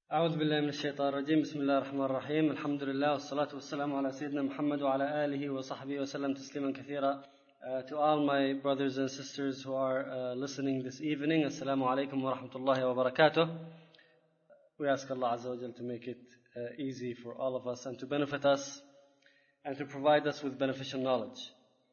أعوذ بالله من الشيطان الرجيم. بسم الله الرحمن الرحيم. الحمد لله والصلاة والسلام على سيدنا محمد وعلى آله وصحبه وسلم تسليما كثيرا. To all my brothers and sisters who are listening this evening, Assalamu alaikum wa rahmatullahi wa barakatuh. We ask Allah Azza wa Jal to make it easy for all of us and to benefit us and to provide us with beneficial knowledge.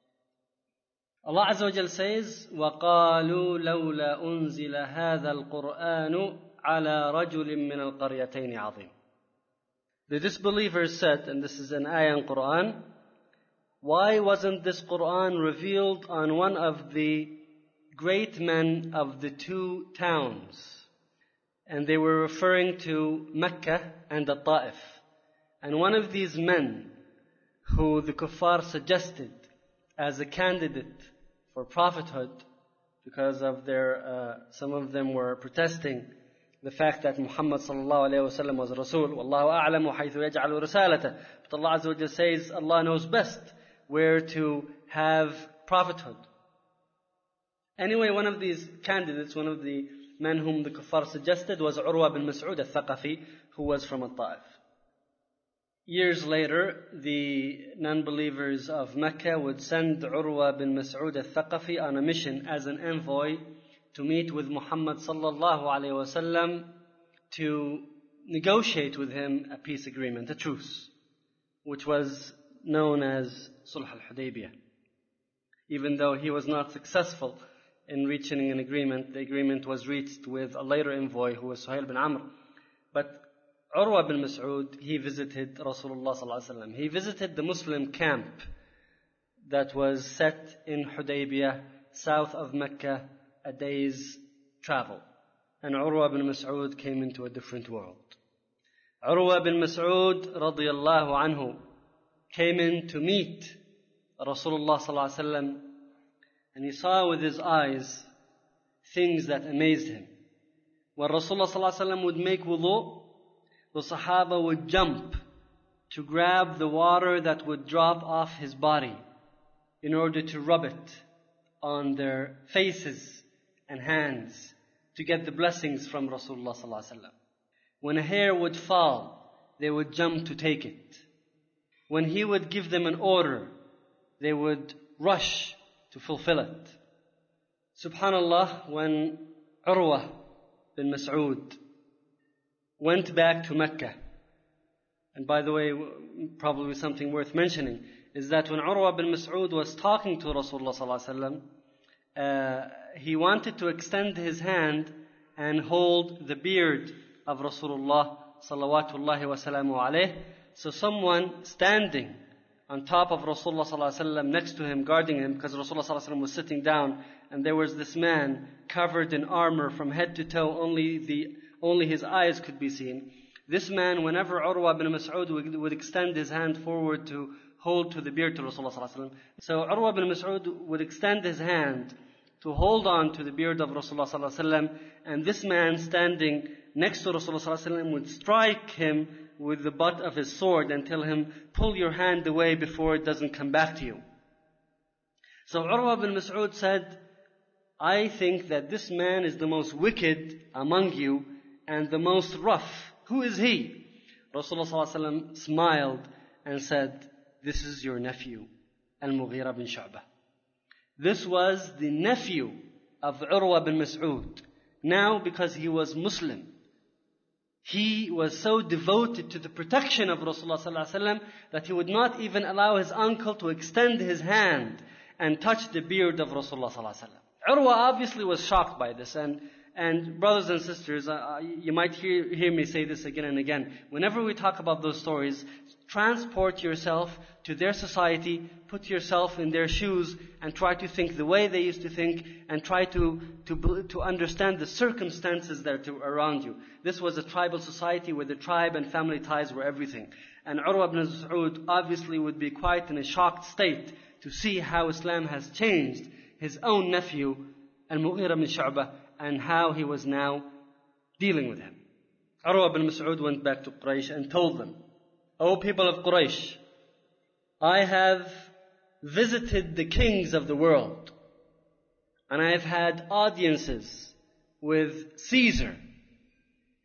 Allah Azza wa Jal says, وَقَالُوا لَوْلَا أُنزِلَ هَذَا الْقُرْآنُ عَلَى رَجُلٍ مِّنَ الْقَرْيَتَيْنِ عَظِيمٍ. The disbelievers said, and this is an ayah in Quran, why wasn't this Quran revealed on one of the great men of the two towns? And they were referring to Mecca and the Ta'if. And one of these men who the kuffar suggested as a candidate for prophethood, because of some of them were protesting the fact that Muhammad sallallahu alayhi wa sallam was Rasul. Wallahu a'lamu haythu yaj'alu risalata. But Allah Azza wa Jalla says Allah knows best where to have prophethood. Anyway, one of these candidates, one of the men whom the kuffar suggested was Urwa bin Mas'ud al-Thaqafi, who was from al-Ta'if. Years later, the non-believers of Mecca would send Urwa bin Mas'ud al-Thaqafi on a mission as an envoy to meet with Muhammad sallallahu alayhi wa sallam to negotiate with him a peace agreement, a truce, which was known as Sulh al-Hudaybiyah. Even though he was not successful in reaching an agreement, the agreement was reached with a later envoy who was Suhail bin Amr. But Urwa bin Mas'ud, he visited Rasulullah sallallahu alayhi wa sallam. He visited the Muslim camp that was set in Hudaybiyah, south of Mecca, a day's travel. And Urwa bin Mas'ud came into a different world. Urwa bin Mas'ud radiyallahu anhu came in to meet Rasulullah sallallahu alaihi wasallam, and he saw with his eyes things that amazed him. When Rasulullah sallallahu alaihi wasallam would make wudu, the Sahaba would jump to grab the water that would drop off his body in order to rub it on their faces and hands to get the blessings from Rasulullah sallallahu alaihi wasallam. When a hair would fall, they would jump to take it. When he would give them an order, they would rush to fulfill it. Subhanallah, when Urwa bin Mas'ud went back to Mecca, and by the way, probably something worth mentioning is that when Urwa bin Mas'ud was talking to Rasulullah sallallahu alaihi wasallam, he wanted to extend his hand and hold the beard of Rasulullah salawatullahi wa salamu alayh. So someone standing on top of Rasulullah sallallahu alaihi wasallam, next to him, guarding him, because Rasulullah sallallahu alaihi wasallam was sitting down, and there was this man covered in armor from head to toe, only his eyes could be seen. This man, whenever Urwa bin Mas'ud would extend his hand forward to hold to the beard to Rasulullah sallallahu alaihi wasallam, so Urwa bin Mas'ud would extend his hand to hold on to the beard of Rasulullah sallallahu alaihi wasallam, and this man standing next to Rasulullah sallallahu alaihi wasallam would strike him with the butt of his sword and tell him, pull your hand away before it doesn't come back to you. So Urwa bin Mas'ud said, I think that this man is the most wicked among you and the most rough. Who is he? Rasulullah sallallahu alaihi wasallam smiled and said, this is your nephew, Al-Mughira bin Shu'bah. This was the nephew of Urwa bin Mas'ud. Now, because he was Muslim, he was so devoted to the protection of Rasulullah sallallahu alaihi wasallam that he would not even allow his uncle to extend his hand and touch the beard of Rasulullah sallallahu alaihi wasallam. Urwa obviously was shocked by this, and brothers and sisters, you might hear me say this again and again. Whenever we talk about those stories, transport yourself to their society, put yourself in their shoes, and try to think the way they used to think, and try to understand the circumstances that are around you. This was a tribal society where the tribe and family ties were everything. And Urwa ibn Mas'ud obviously would be quite in a shocked state to see how Islam has changed his own nephew, Al-Mughira bin Shu'bah, and how he was now dealing with him. Urwa bin Mas'ud went back to Quraysh and told them, O people of Quraysh, I have visited the kings of the world, and I have had audiences with Caesar,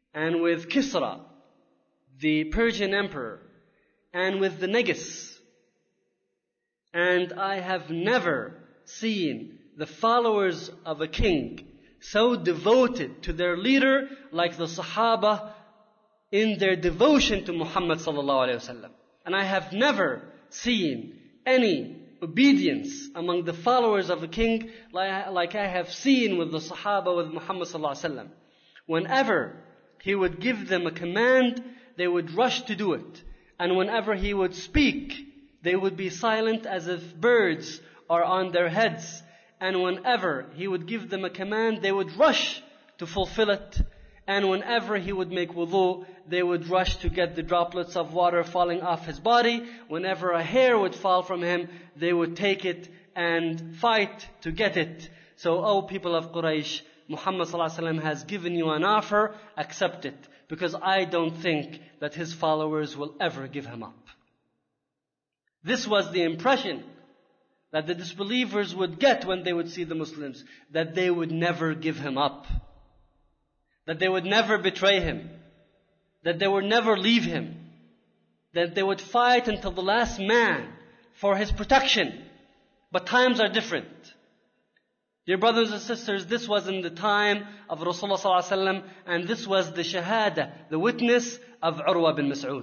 and with Kisra, the Persian emperor, and with the Negus. And I have never seen the followers of a king so devoted to their leader like the Sahaba in their devotion to Muhammad sallallahu alaihi wasallam. And I have never seen any obedience among the followers of a king like I have seen with the Sahaba with Muhammad sallallahu alaihi wasallam. Whenever he would give them a command, they would rush to do it. And whenever he would speak, they would be silent as if birds are on their heads. And whenever he would give them a command, they would rush to fulfill it. And whenever he would make wudu, they would rush to get the droplets of water falling off his body. Whenever a hair would fall from him, they would take it and fight to get it. So, O people of Quraysh, Muhammad sallallahu alaihi wasallam has given you an offer, accept it. Because I don't think that his followers will ever give him up. This was the impression that the disbelievers would get when they would see the Muslims. That they would never give him up. That they would never betray him. That they would never leave him. That they would fight until the last man for his protection. But times are different. Dear brothers and sisters, this was in the time of Rasulullah sallallahu alaihi wasallam, and this was the shahada, the witness of Urwa bin Mas'ud.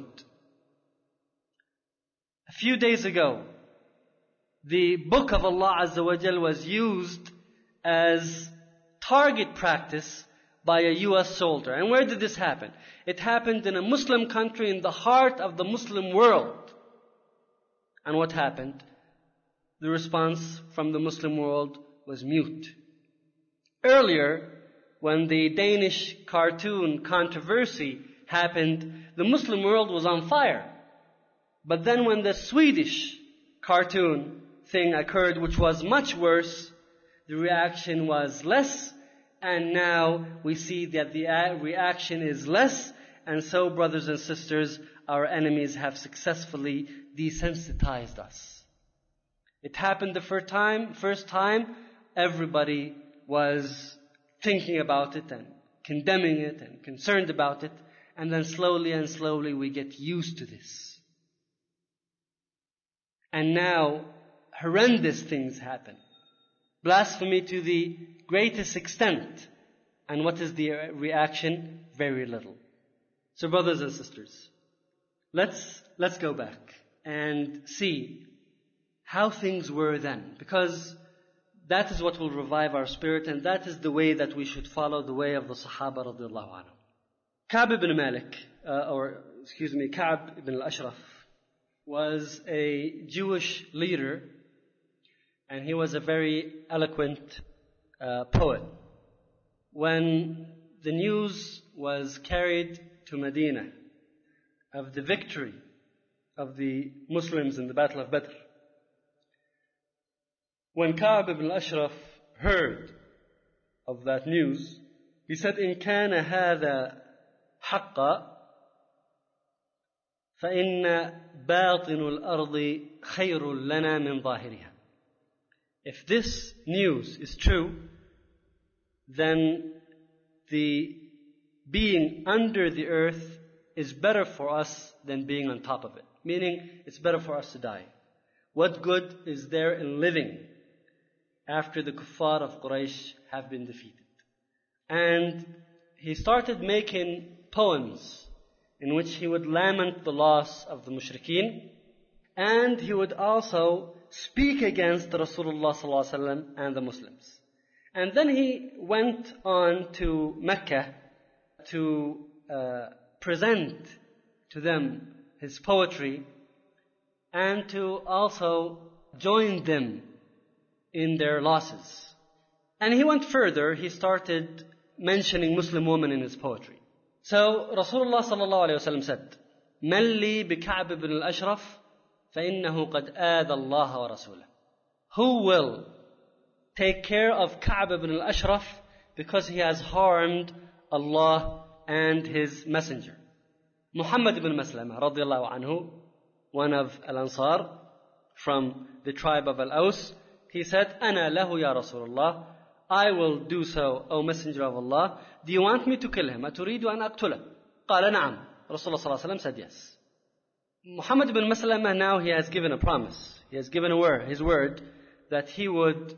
A few days ago, the book of Allah Azza wa Jal was used as target practice by a US soldier. And where did this happen? It happened in a Muslim country in the heart of the Muslim world. And what happened? The response from the Muslim world was mute. Earlier, when the Danish cartoon controversy happened, the Muslim world was on fire. But then when the Swedish cartoon thing occurred, which was much worse, the reaction was less, and now we see that the reaction is less, and so, brothers and sisters, our enemies have successfully desensitized us. It happened the first time, everybody was thinking about it and condemning it and concerned about it, and then slowly and slowly we get used to this. And now, horrendous things happen. Blasphemy to the greatest extent. And what is the reaction? Very little. So brothers and sisters, let's go back and see how things were then. Because that is what will revive our spirit, and that is the way that we should follow, the way of the Sahaba radiallahu anhu. Ka'b ibn Malik, Ka'b ibn al-Ashraf, was a Jewish leader, and he was a very eloquent poet. When the news was carried to Medina of the victory of the Muslims in the Battle of Badr, when Ka'b ibn al-Ashraf heard of that news, he said, إِن كَانَ هَذَا حَقًّا فَإِنَّ بَاطِنُ الْأَرْضِ خَيْرٌ لَنَا مِنْ ظَاهِرِهَا. If this news is true, then the being under the earth is better for us than being on top of it. Meaning, it's better for us to die. What good is there in living after the kuffar of Quraysh have been defeated? And he started making poems in which he would lament the loss of the mushrikeen, and he would also speak against Rasulullah sallallahu alaihi wasallam and the Muslims. And then he went on to Mecca to present to them his poetry and to also join them in their losses. And he went further. He started mentioning Muslim women in his poetry. So Rasulullah sallallahu alayhi wa sallam said, مَنْ لِي بِكَعْبِ بْنِ الْأَشْرَفِ فَإِنَّهُ قَدْ آذَى اللَّهَ وَرَسُولَهُ. Who will take care of Ka'b ibn al-Ashraf because he has harmed Allah and His Messenger? Muhammad ibn Maslama radiallahu anhu, one of Al-Ansar from the tribe of Al-Aws, he said, أَنَا لَهُ يَا رَسُولَ اللَّهِ, I will do so, O Messenger of Allah. Do you want me to kill him? أتريد أن أقتله? قال نعم. Rasulullah sallallahu alaihi wasallam said yes. Muhammad ibn Maslama, now he has given a promise. He has given his word that he would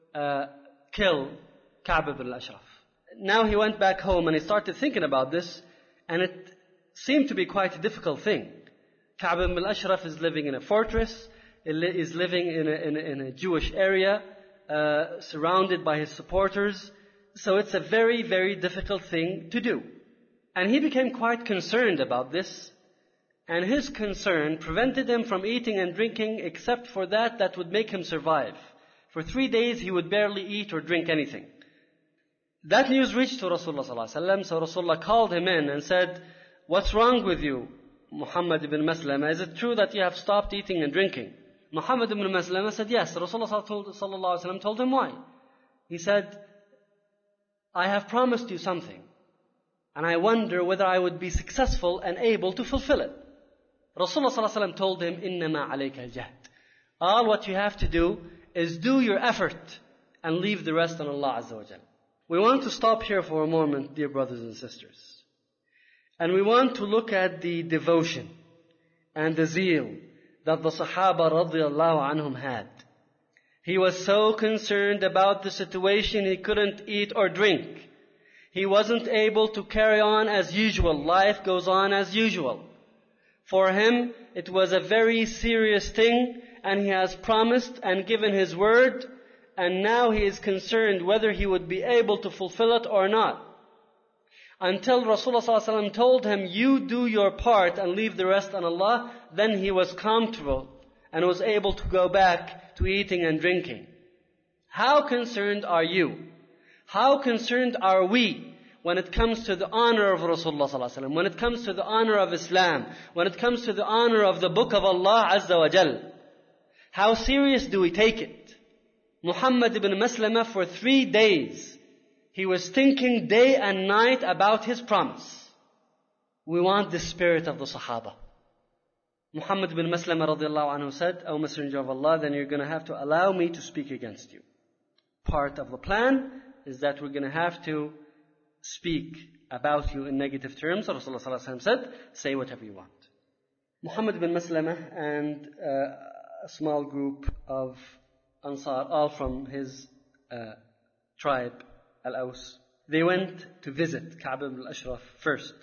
kill Ka'b ibn al-Ashraf. Now he went back home and he started thinking about this, and it seemed to be quite a difficult thing. Ka'b ibn al-Ashraf is living in a fortress, is living in a Jewish area, surrounded by his supporters. So it's a very, very difficult thing to do. And he became quite concerned about this, and his concern prevented him from eating and drinking except for that would make him survive. For 3 days he would barely eat or drink anything. That news reached to Rasulullah sallallahu alaihi wasallam, so Rasulullah called him in and said, "What's wrong with you, Muhammad ibn Maslama? Is it true that you have stopped eating and drinking?" Muhammad ibn Maslama said yes. Rasulullah sallallahu alaihi wasallam told him why. He said, "I have promised you something, and I wonder whether I would be successful and able to fulfill it." Rasulullah sallallahu alaihi wasallam told him, "Innama alayka al-jahd." All what you have to do is do your effort and leave the rest on Allah Azza wa Jal. We want to stop here for a moment, dear brothers and sisters. And we want to look at the devotion and the zeal that the Sahaba radiallahu anhum had. He was so concerned about the situation he couldn't eat or drink. He wasn't able to carry on as usual. Life goes on as usual. For him, it was a very serious thing, and he has promised and given his word, and now he is concerned whether he would be able to fulfill it or not. Until Rasulullah ﷺ told him, "You do your part and leave the rest on Allah," then he was comfortable and was able to go back to eating and drinking. How concerned are you? How concerned are we when it comes to the honor of Rasulullah ﷺ, when it comes to the honor of Islam, when it comes to the honor of the book of Allah Azza wa Jal? How serious do we take it? Muhammad ibn Maslama, for 3 days, he was thinking day and night about his promise. We want the spirit of the Sahaba. Muhammad ibn Maslama radiallahu anhu said, "O Messenger of Allah, then you're going to have to allow me to speak against you. Part of the plan is that we're going to have to speak about you in negative terms." Rasulullah sallallahu alaihi wasallam said, "Say whatever you want." Muhammad ibn Maslama and a small group of Ansar, all from his tribe, Al-Aws, they went to visit Ka'b ibn al-Ashraf first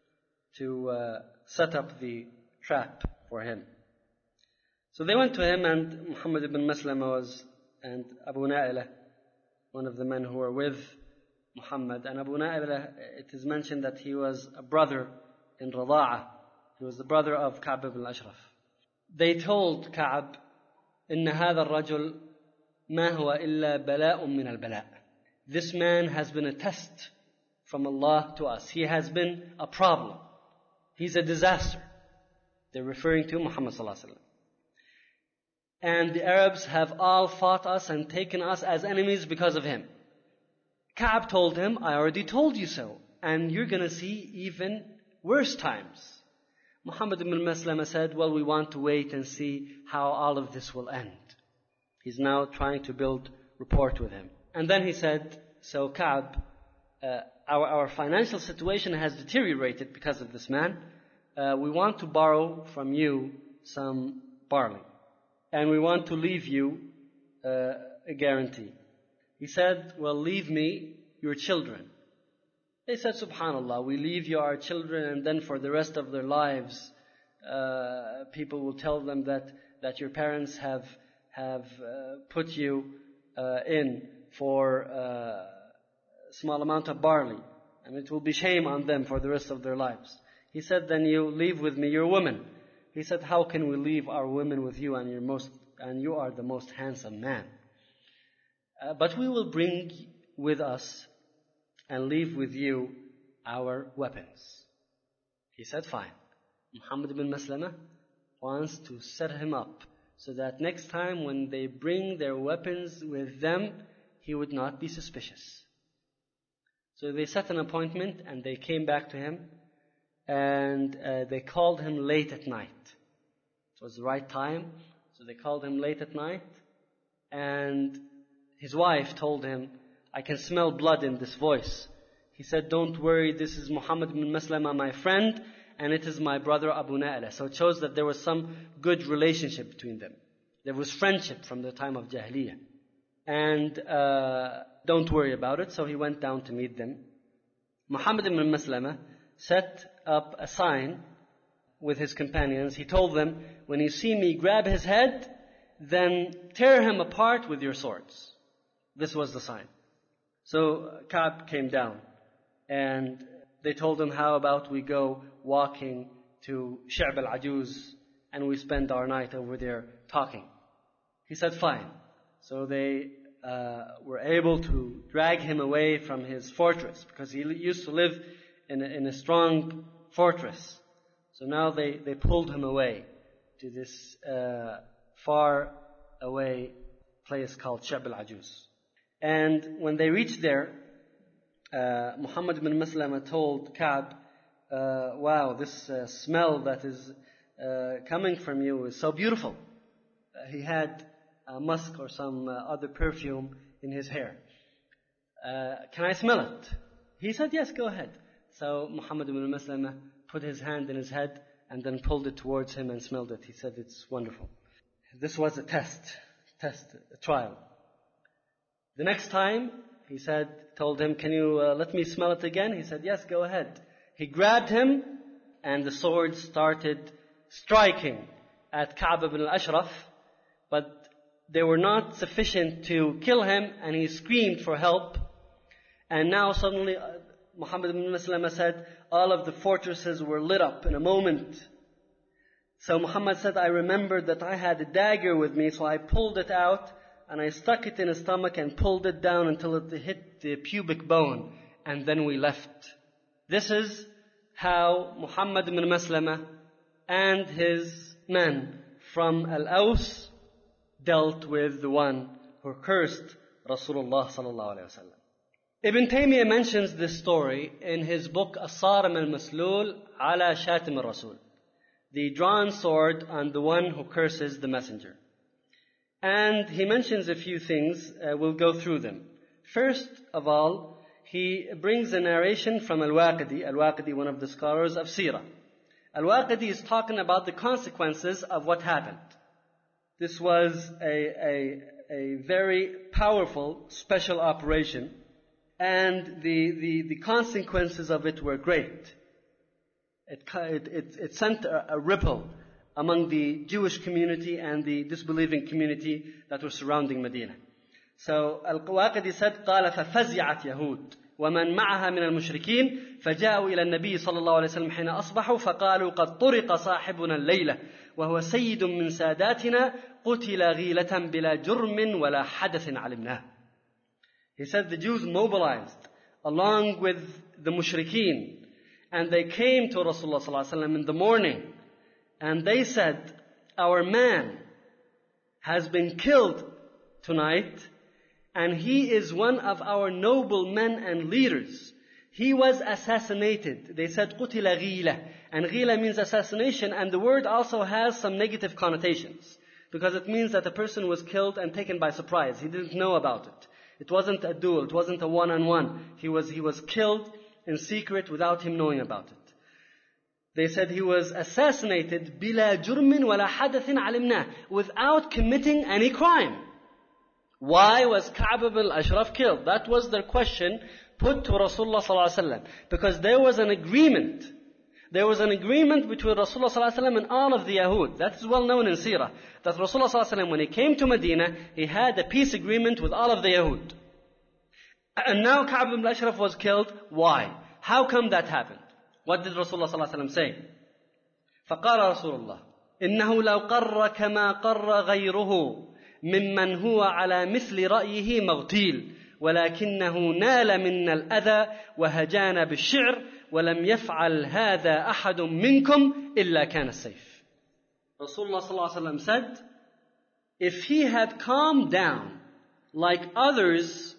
to set up the trap for him. So they went to him, and Muhammad ibn Maslama and Abu Na'ilah, one of the men who were with Muhammad. And Abu Na'ilah, it is mentioned that he was a brother in Rada'ah. He was the brother of Ka'b ibn al-Ashraf. They told Ka'b, "Inna hadha al-rajul ma huwa illa bala'un min al-bala'." This man has been a test from Allah to us. He has been a problem. He's a disaster. They're referring to Muhammad sallallahu alaihi wasallam. And the Arabs have all fought us and taken us as enemies because of him. Ka'b told him, "I already told you so, and you're going to see even worse times." Muhammad ibn Maslama said, "Well, we want to wait and see how all of this will end." He's now trying to build rapport with him. And then he said, "So Ka'b, our financial situation has deteriorated because of this man. We want to borrow from you some barley. And we want to leave you a guarantee." He said, "Well, leave me your children." They said, "Subhanallah, we leave you our children, and then for the rest of their lives, people will tell them that your parents have put you in for a small amount of barley, and it will be shame on them for the rest of their lives." He said, "Then you leave with me your women." He said, "How can we leave our women with you, and you are the most handsome man? But we will bring with us and leave with you our weapons." He said, "Fine." Muhammad ibn Maslama wants to set him up so that next time when they bring their weapons with them, he would not be suspicious. So they set an appointment, and they came back to him, and they called him late at night. It was the right time, so they called him late at night, and his wife told him, I can smell blood in this voice. He said, don't worry, this is Muhammad ibn Maslama, my friend, and it is my brother Abu Na'la. So it shows that there was some good relationship between them. There was friendship from the time of Jahiliyyah. And don't worry about it. So he went down to meet them. Muhammad ibn Maslama set up a sign with his companions. He told them, when you see me grab his head, then tear him apart with your swords. This was the sign. So Ka'b came down and they told him, how about we go walking to Shi'b al-Ajuz and we spend our night over there talking. He said, fine. So they were able to drag him away from his fortress because he used to live in a strong fortress. So now they pulled him away to this far away place called Shi'b al-Ajuz. And when they reached there, Muhammad ibn Maslama told Ka'b, wow, this smell that is coming from you is so beautiful. He had musk or some other perfume in his hair. Can I smell it? He said, yes, go ahead. So Muhammad ibn Maslama put his hand in his head and then pulled it towards him and smelled it. He said, it's wonderful. This was a test, a trial. The next time, he told him, can you let me smell it again? He said, yes, go ahead. He grabbed him and the sword started striking at Ka'b ibn al-Ashraf, but they were not sufficient to kill him, and he screamed for help. And now suddenly Muhammad ibn Maslama said, all of the fortresses were lit up in a moment. So Muhammad said, I remembered that I had a dagger with me, so I pulled it out and I stuck it in his stomach and pulled it down until it hit the pubic bone, and then we left. This is how Muhammad ibn Maslama and his men from Al-Aws dealt with the one who cursed Rasulullah sallallahu alaihi wasallam. Ibn Taymiyyah mentions this story in his book As-Sarim al-Maslul ala Shatim al-Rasul, the drawn sword on the one who curses the messenger. And he mentions a few things. We'll go through them. First of all, he brings a narration from Al-Waqidi. Al-Waqidi, one of the scholars of Sirah. Al-Waqidi is talking about the consequences of what happened. This was a very powerful special operation, and the consequences of it were great. It sent a ripple among the Jewish community and the disbelieving community that were surrounding Medina. So Al-Waqidi said, قال ففزعت يهود ومن معها من المشركين فجاءوا إلى النبي صلى الله عليه وسلم حين أصبحوا فقالوا قد طرق صاحبنا الليلة وهو سيد من ساداتنا قتل غيلة بلا جرم ولا حدث علمناه. He said the Jews mobilized along with the mushrikeen, and they came to Rasulullah sallallahu alaihi wasallam in the morning, and they said, our man has been killed tonight, and he is one of our noble men and leaders. He was assassinated. They said قُتِلَ غِيلَةً, and غِيلَة means assassination, and the word also has some negative connotations, because it means that the person was killed and taken by surprise. He didn't know about it. It wasn't a duel. It wasn't a one-on-one. He was killed in secret without him knowing about it. They said he was assassinated بِلَا جُرْمٍ وَلَا حَدَثٍ عَلِمْنَاهُ, without committing any crime. Why was Ka'b ibn al-Ashraf killed? That was their question put to Rasulullah sallallahu alaihi wasallam, because there was an agreement. There was an agreement between Rasulullah sallallahu alaihi wasallam and all of the Yahud. That is well known in Sirah. That Rasulullah sallallahu alaihi wasallam, when he came to Medina, he had a peace agreement with all of the Yahud. And now Ka'b ibn al-Ashraf was killed. Why? How come that happened? What did Rasulullah sallallahu alaihi wasallam say? فقال رسول الله إنه لو قر كما قر غيره ممن هو على مثل رأيه مغتيل ولكنه نال منا الأذى وهجانا بالشعر ولم يفعل هذا أحد منكم إلا كان السيف. Rasulullah sallallahu alaihi wasallam said, if he had calmed down like others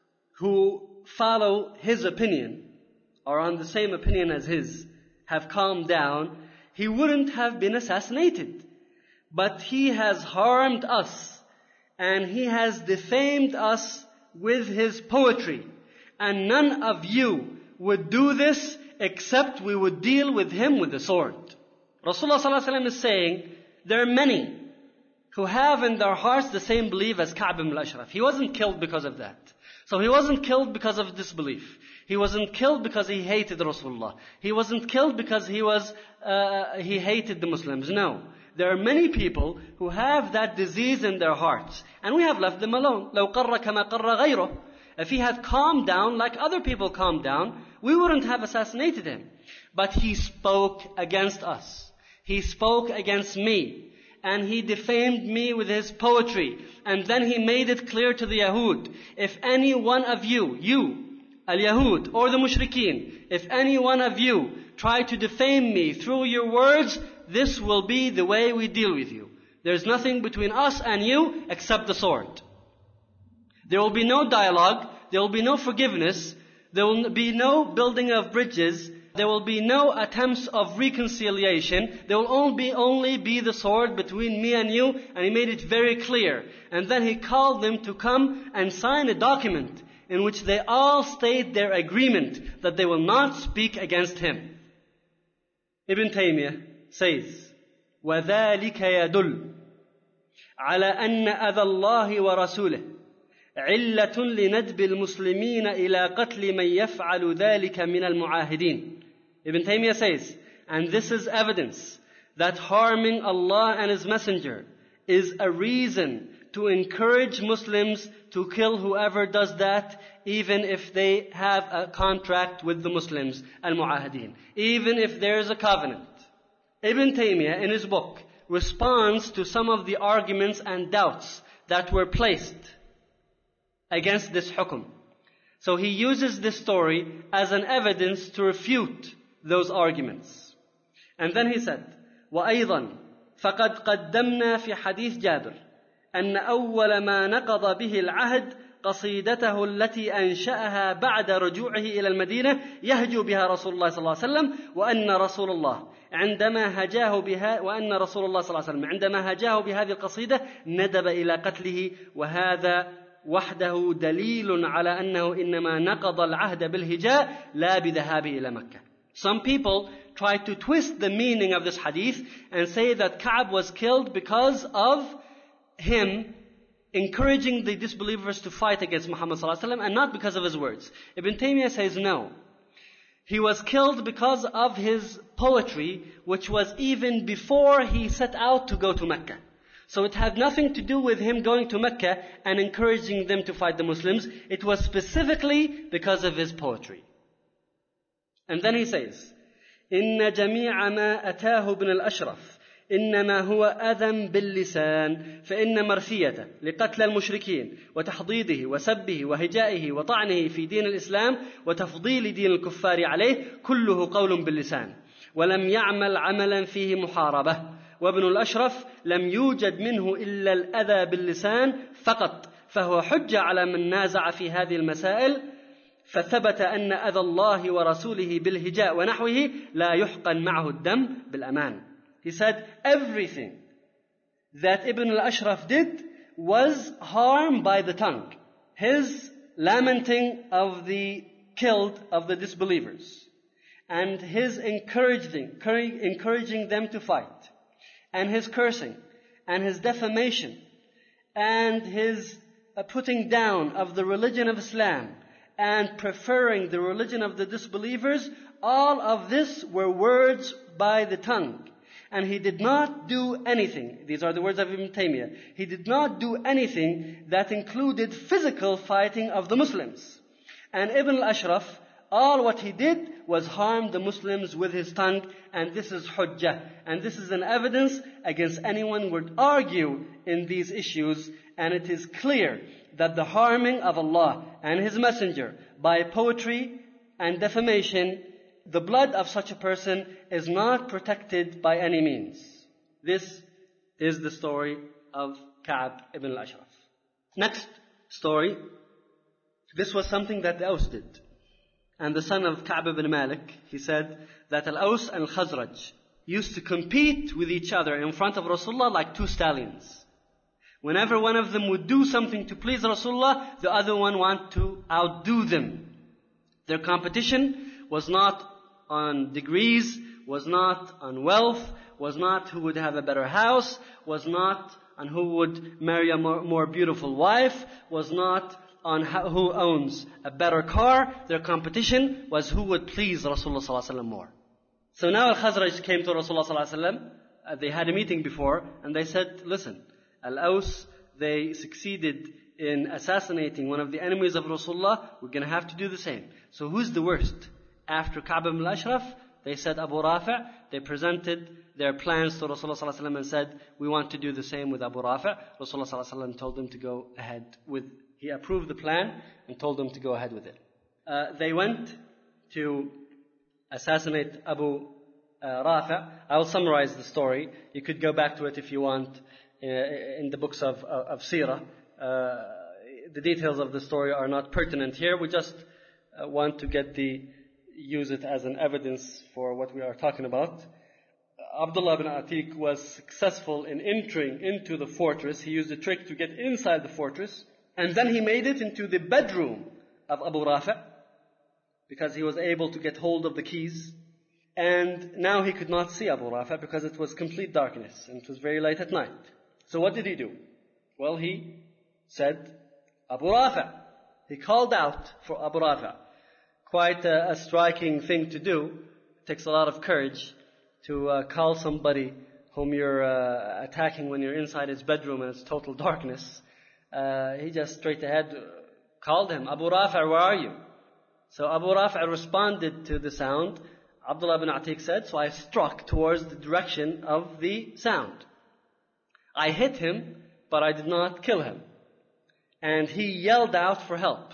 who follow his opinion, or on the same opinion as his, have calmed down, he wouldn't have been assassinated. But he has harmed us, and he has defamed us with his poetry, and none of you would do this except we would deal with him with the sword. Rasulullah ﷺ is saying, there are many who have in their hearts the same belief as Ka'b ibn al-Ashraf. He wasn't killed because of that. So he wasn't killed because of disbelief. He wasn't killed because he hated Rasulullah. He wasn't killed because he hated the Muslims. No. There are many people who have that disease in their hearts. And we have left them alone. لو قر كما قر غيره. If he had calmed down like other people calmed down, we wouldn't have assassinated him. But he spoke against us. He spoke against me. And he defamed me with his poetry. And then he made it clear to the Yahud, if any one of you, al-Yahud, or the Mushrikeen, if any one of you try to defame me through your words, this will be the way we deal with you. There's nothing between us and you except the sword. There will be no dialogue. There will be no forgiveness. There will be no building of bridges. There will be no attempts of reconciliation. There will only be the sword between me and you. And he made it very clear. And then he called them to come and sign a document in which they all state their agreement that they will not speak against him. Ibn Taymiyyah says, وَذَلِكَ يَدُلُّ عَلَى أَنَّ أَذَى اللَّهِ وَرَسُولِهِ عِلَّةٌ لِنَدْبِ الْمُسْلِمِينَ إِلَى قَتْلِ مَنْ يَفْعَلُ ذَلِكَ مِنَ الْمُعَاهِدِينَ. Ibn Taymiyyah says, and this is evidence that harming Allah and His Messenger is a reason to encourage Muslims to kill whoever does that, even if they have a contract with the Muslims, al-Mu'ahideen, even if there is a covenant. Ibn Taymiyyah in his book responds to some of the arguments and doubts that were placed against this hukum. So he uses this story as an evidence to refute those arguments. And then he said, وَأَيْضًا فَقَدْ قَدَّمْنَا فِي حَدِيث جابر أن أول ما نقض به العهد قصيدته التي أنشأها بعد رجوعه إلى المدينة يهجو بها رسول الله صلى الله عليه وسلم وأن رسول الله عندما هجاه بهذه القصيدة ندب إلى قتله وهذا وحده دليل على أنه إنما نقض العهد بالهجاء لا بذهابه إلى مكة. Some people try to twist the meaning of this hadith and say that Ka'b was killed because of him encouraging the disbelievers to fight against Muhammad sallallahu alaihi wasallam and not because of his words. Ibn Taymiyyah says no. He was killed because of his poetry, which was even before he set out to go to Mecca. So it had nothing to do with him going to Mecca and encouraging them to fight the Muslims. It was specifically because of his poetry. And then he says, إن جميع ما أتاه ابن الأشرف إنما هو أذى باللسان فإن مرثيته لقتل المشركين وتحضيضه وسبه وهجائه وطعنه في دين الإسلام وتفضيل دين الكفار عليه كله قول باللسان ولم يعمل عملا فيه محاربة وابن الأشرف لم يوجد منه إلا الأذى باللسان فقط فهو حجة على من نازع في هذه المسائل فثبت أن أذى الله ورسوله بالهجاء ونحوه لا يحقن معه الدم بالأمان. He said everything that Ibn al-Ashraf did was harm by the tongue. His lamenting of the killed of the disbelievers and his encouraging them to fight and his cursing and his defamation and his putting down of the religion of Islam and preferring the religion of the disbelievers, all of this were words by the tongue. And he did not do anything. These are the words of Ibn Taymiyyah. He did not do anything that included physical fighting of the Muslims. And Ibn al-Ashraf, all what he did was harm the Muslims with his tongue. And this is hujjah. And this is an evidence against anyone who would argue in these issues. And it is clear that the harming of Allah and His Messenger by poetry and defamation, the blood of such a person is not protected by any means. This is the story of Ka'b ibn al-Ashraf. Next story. This was something that the Aus did. And the son of Ka'b ibn Malik, he said that Al-Aus and Al-Khazraj used to compete with each other in front of Rasulullah like two stallions. Whenever one of them would do something to please Rasulullah, the other one want to outdo them. Their competition was not on degrees, was not on wealth, was not who would have a better house, was not on who would marry a more beautiful wife, was not on who owns a better car. Their competition was who would please Rasulullah ﷺ more. So now Al-Khazraj came to Rasulullah ﷺ. They had a meeting before, and they said, listen, Al-Aws, they succeeded in assassinating one of the enemies of Rasulullah. We're going to have to do the same. So who's the worst? After Ka'b ibn al-Ashraf, they said Abu Rafi'. They presented their plans to Rasulullah ﷺ and said, we want to do the same with Abu Rafi'. Rasulullah ﷺ told them to go ahead with, he approved the plan and told them to go ahead with it. They went to assassinate Abu Rafi'. I will summarize the story. You could go back to it if you want in the books of Seerah. The details of the story are not pertinent here. We just want to use it as an evidence for what we are talking about. Abdullah ibn Atiq was successful in entering into the fortress. He used a trick to get inside the fortress, and then he made it into the bedroom of Abu Rafi' because he was able to get hold of the keys. And now he could not see Abu Rafi' because it was complete darkness and it was very late at night. So what did he do? Well, he said, Abu Rafi'. He called out for Abu Rafi'. Quite a striking thing to do. It takes a lot of courage to call somebody whom you're attacking when you're inside his bedroom and it's total darkness. He just straight ahead called him, Abu Rafi', where are you? So Abu Rafi' responded to the sound. Abdullah ibn Atiq said, so I struck towards the direction of the sound. I hit him, but I did not kill him. And he yelled out for help.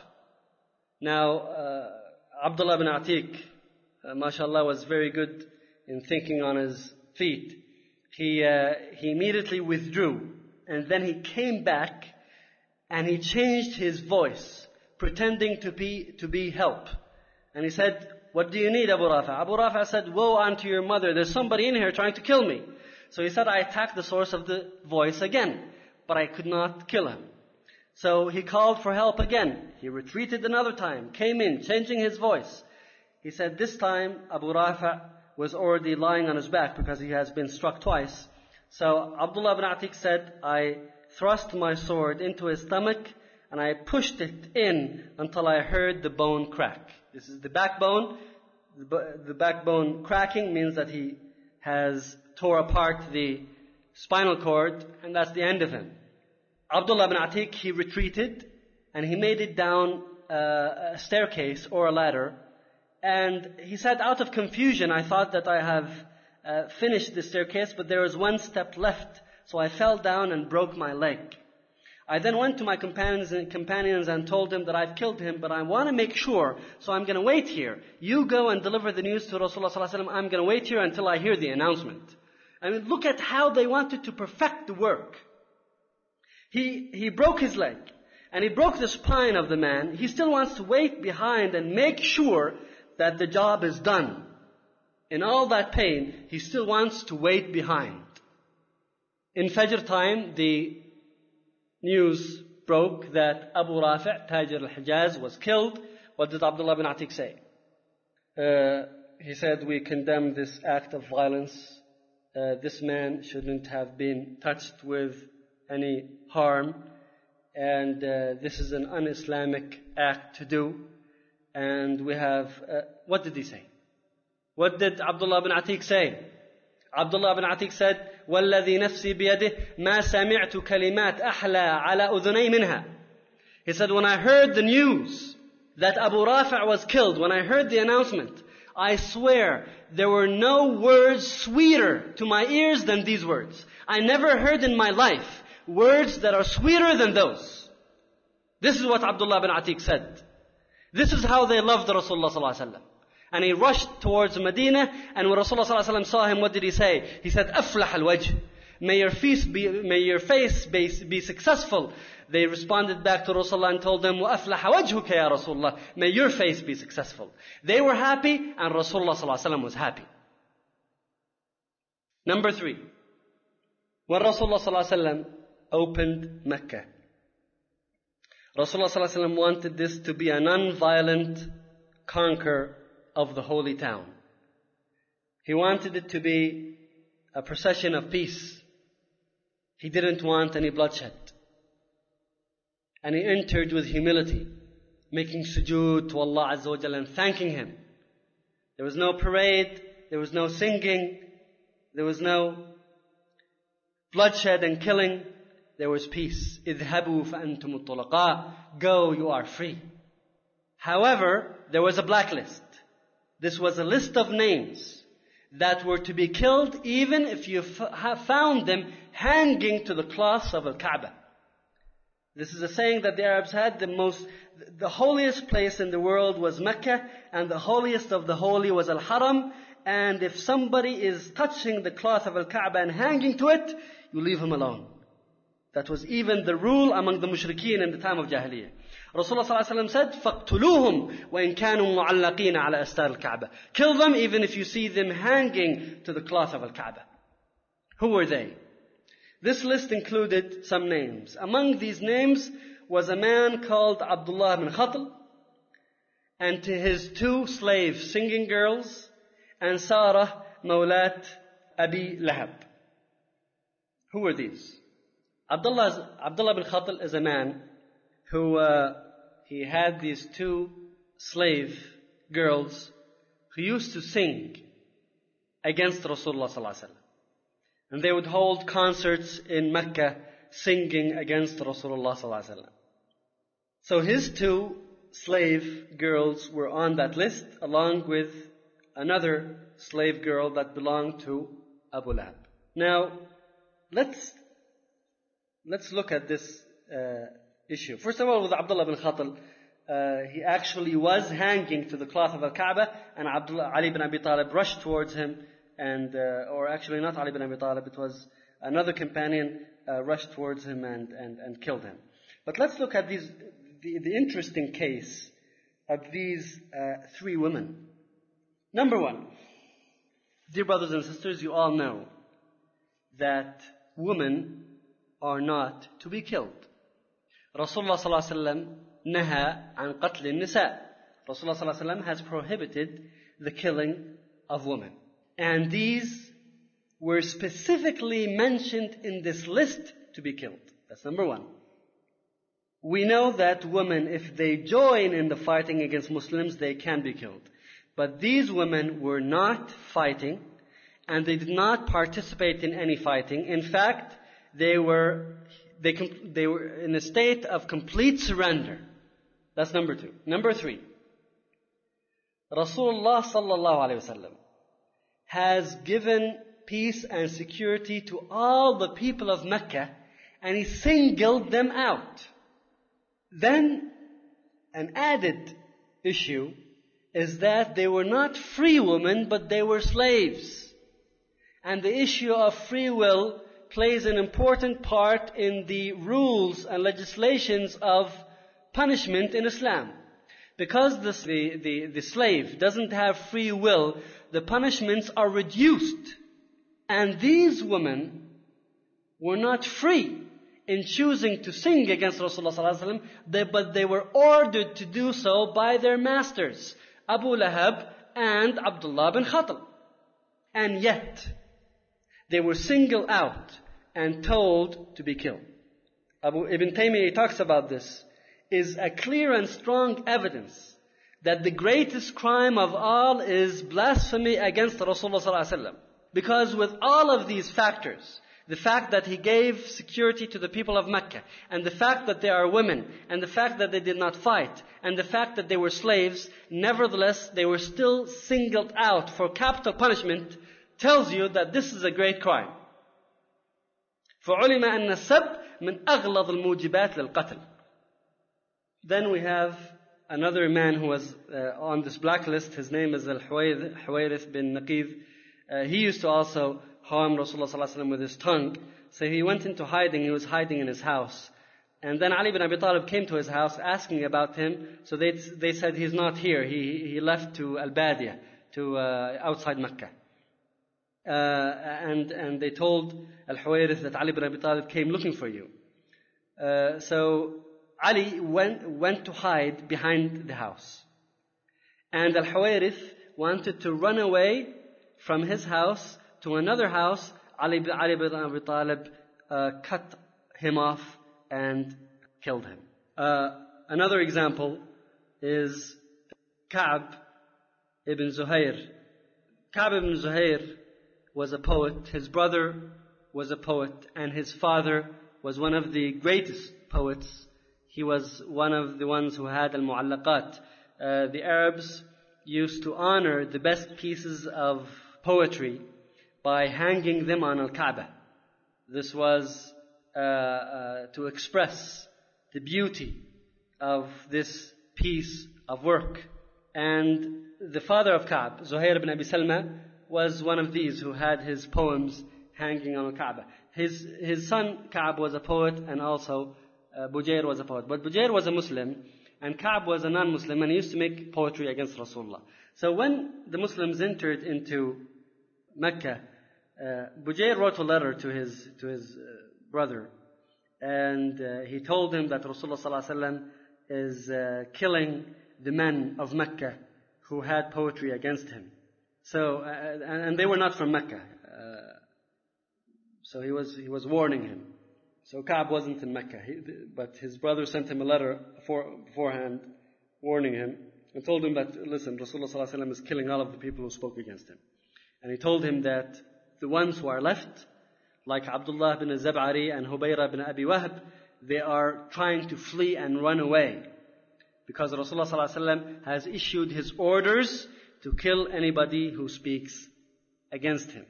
Now, Abdullah ibn Atiq, mashallah, was very good in thinking on his feet. He immediately withdrew, and then he came back, and he changed his voice, pretending to be help. And he said, what do you need, Abu Rafi'? Abu Rafi' said, woe unto your mother, there's somebody in here trying to kill me. So he said, I attacked the source of the voice again, but I could not kill him. So he called for help again. He retreated another time, came in, changing his voice. He said this time Abu Rafi' was already lying on his back because he has been struck twice. So Abdullah ibn Atiq said, I thrust my sword into his stomach and I pushed it in until I heard the bone crack. This is the backbone. The backbone cracking means that he has tore apart the spinal cord, and that's the end of him. Abdullah ibn Atiq, he retreated and he made it down a staircase or a ladder. And he said, out of confusion, I thought that I have finished the staircase, but there was one step left. So I fell down and broke my leg. I then went to my companions and told them that I've killed him, but I want to make sure, so I'm going to wait here. You go and deliver the news to Rasulullah ﷺ. I'm going to wait here until I hear the announcement. I mean, look at how they wanted to perfect the work. He broke his leg, and he broke the spine of the man. He still wants to wait behind and make sure that the job is done. In all that pain, he still wants to wait behind. In Fajr time, the news broke that Abu Rafi', Tajir al-Hijaz, was killed. What did Abdullah ibn Atiq say? He said, we condemn this act of violence. This man shouldn't have been touched with any harm. And this is an un-Islamic act to do. And we have... what did he say? What did Abdullah ibn Atiq say? Abdullah ibn Atiq said, وَالَّذِي نَفْسِي بِيَدِهِ مَا سَمِعْتُ كَلِمَاتٍ أَحْلَى عَلَى أُذُنَيْ مِنْهَا. He said, when I heard the news that Abu Rafi' was killed, when I heard the announcement, I swear there were no words sweeter to my ears than these words. I never heard in my life words that are sweeter than those. This is what Abdullah ibn Atiq said. This is how they loved Rasulullah sallallahu alaihi wasallam. And he rushed towards Medina, and when Rasulullah sallallahu alaihi wasallam saw him, what did he say? He said, "Aflah al-wajh." May your face be successful. They responded back to Rasulullah and told them, وَأَفْلَحَ وَجْهُكَ يَا Rasulullah. May your face be successful. They were happy, and Rasulullah sallallahu alaihi wasallam was happy. Number 3. When Rasulullah sallallahu alaihi wasallam opened Mecca. Rasulullah ﷺ wanted this to be a non-violent conquer of the holy town. He wanted it to be a procession of peace. He didn't want any bloodshed. And he entered with humility, making sujood to Allah Azza wa Jalla and thanking Him. There was no parade, there was no singing, there was no bloodshed and killing. There was peace. اذهبوا فأنتم الطلقاء. Go, you are free. However, there was a blacklist. This was a list of names that were to be killed even if you found them hanging to the cloths of Al-Kaaba. This is a saying that the Arabs had. The holiest place in the world was Mecca, and the holiest of the holy was Al-Haram. And if somebody is touching the cloth of Al-Kaaba and hanging to it, you leave him alone. That was even the rule among the mushrikeen in the time of Jahiliyyah. Rasulullah ﷺ said, فَاقْتُلُوهُمْ وَإِنْ كَانُوا مُعَلَّقِينَ عَلَى أَسْتَارِ الْكَعْبَةِ. Kill them even if you see them hanging to the cloth of Al-Kaaba. Who were they? This list included some names. Among these names was a man called Abdullah bin Khatl, and to his 2 slave singing girls, and Sarah Mawlat Abi Lahab. Who were these? Abdullah bin Khatl is a man who he had these 2 slave girls who used to sing against Rasulullah ﷺ. And they would hold concerts in Mecca singing against Rasulullah ﷺ. So his 2 slave girls were on that list, along with another slave girl that belonged to Abu Lahab. Now, let's look at this issue. First of all, with Abdullah bin Khatl, he actually was hanging to the cloth of Al-Kaaba, and Ali bin Abi Talib rushed towards him, or actually not Ali bin Abi Talib, it was another companion rushed towards him and killed him. But let's look at the interesting case of these 3 women. Number 1, dear brothers and sisters, you all know that women are not to be killed. Rasulullah sallallahu alaihi wasallam naha an qatl an-nisa. Rasulullah sallallahu alaihi wasallam has prohibited the killing of women. And these were specifically mentioned in this list to be killed. That's number 1. We know that women, if they join in the fighting against Muslims, they can be killed. But these women were not fighting, and they did not participate in any fighting. In fact, they were in a state of complete surrender. That's number 2. Number 3, Rasulullah sallallahu alaihi wasallam has given peace and security to all the people of Mecca, and He singled them out. Then, an added issue is that they were not free women, but they were slaves. And the issue of free will plays an important part in the rules and legislations of punishment in Islam. Because the slave doesn't have free will, the punishments are reduced. And these women were not free in choosing to sing against Rasulullah sallallahu alaihi wasallam, but they were ordered to do so by their masters, Abu Lahab and Abdullah bin Khatl. And yet, they were singled out and told to be killed. Ibn Taymiyyah talks about this, is a clear and strong evidence that the greatest crime of all is blasphemy against Rasulullah sallallahu alaihi wasallam. Because with all of these factors, the fact that He gave security to the people of Mecca, and the fact that they are women, and the fact that they did not fight, and the fact that they were slaves, nevertheless, they were still singled out for capital punishment, tells you that this is a great crime. فَعُلِمَ أَنَّ السَّبْ مِنْ أَغْلَظِ الْمُوجِبَاتِ لِلْقَتْلِ. Then we have another man who was on this blacklist. His name is Al-Huwayrith bin Naqib. He used to also harm Rasulullah sallallahu alaihi wasallam with his tongue. So he went into hiding. He was hiding in his house. And then Ali bin Abi Talib came to his house asking about him. So they said he's not here. He left to Al-Badiya, to outside Mecca. and they told Al-Huwayrith that Ali ibn Abi Talib came looking for you. So Ali went to hide behind the house. And Al-Huwayrith wanted to run away from his house to another house. Ali ibn Abi Talib cut him off and killed him. Another example is Ka'b ibn Zuhair. Ka'b ibn Zuhair was a poet, his brother was a poet, and his father was one of the greatest poets. He was one of the ones who had al-mu'allaqat. The Arabs used to honor the best pieces of poetry by hanging them on al-Kaaba. This was to express the beauty of this piece of work. And the father of Ka'b, Zuhair ibn Abi Salma, was one of these who had his poems hanging on al-Kaaba. His son Ka'b was a poet, and also Bujair was a poet. But Bujair was a Muslim, and Ka'b was a non-Muslim, and he used to make poetry against Rasulullah. So when the Muslims entered into Mecca, Bujair wrote a letter to his brother, and he told him that Rasulullah sallallahu alaihi wasallam is killing the men of Mecca who had poetry against him. So and they were not from Mecca. So he was warning him. So Ka'b wasn't in Mecca, but his brother sent him a letter beforehand, warning him, and told him that, listen, Rasulullah sallallahu alaihi wasallam is killing all of the people who spoke against him. And he told him that the ones who are left, like Abdullah bin Zab'ari and Hubayra bin Abi Wahb, they are trying to flee and run away, because Rasulullah sallallahu alaihi wasallam has issued his orders to kill anybody who speaks against him.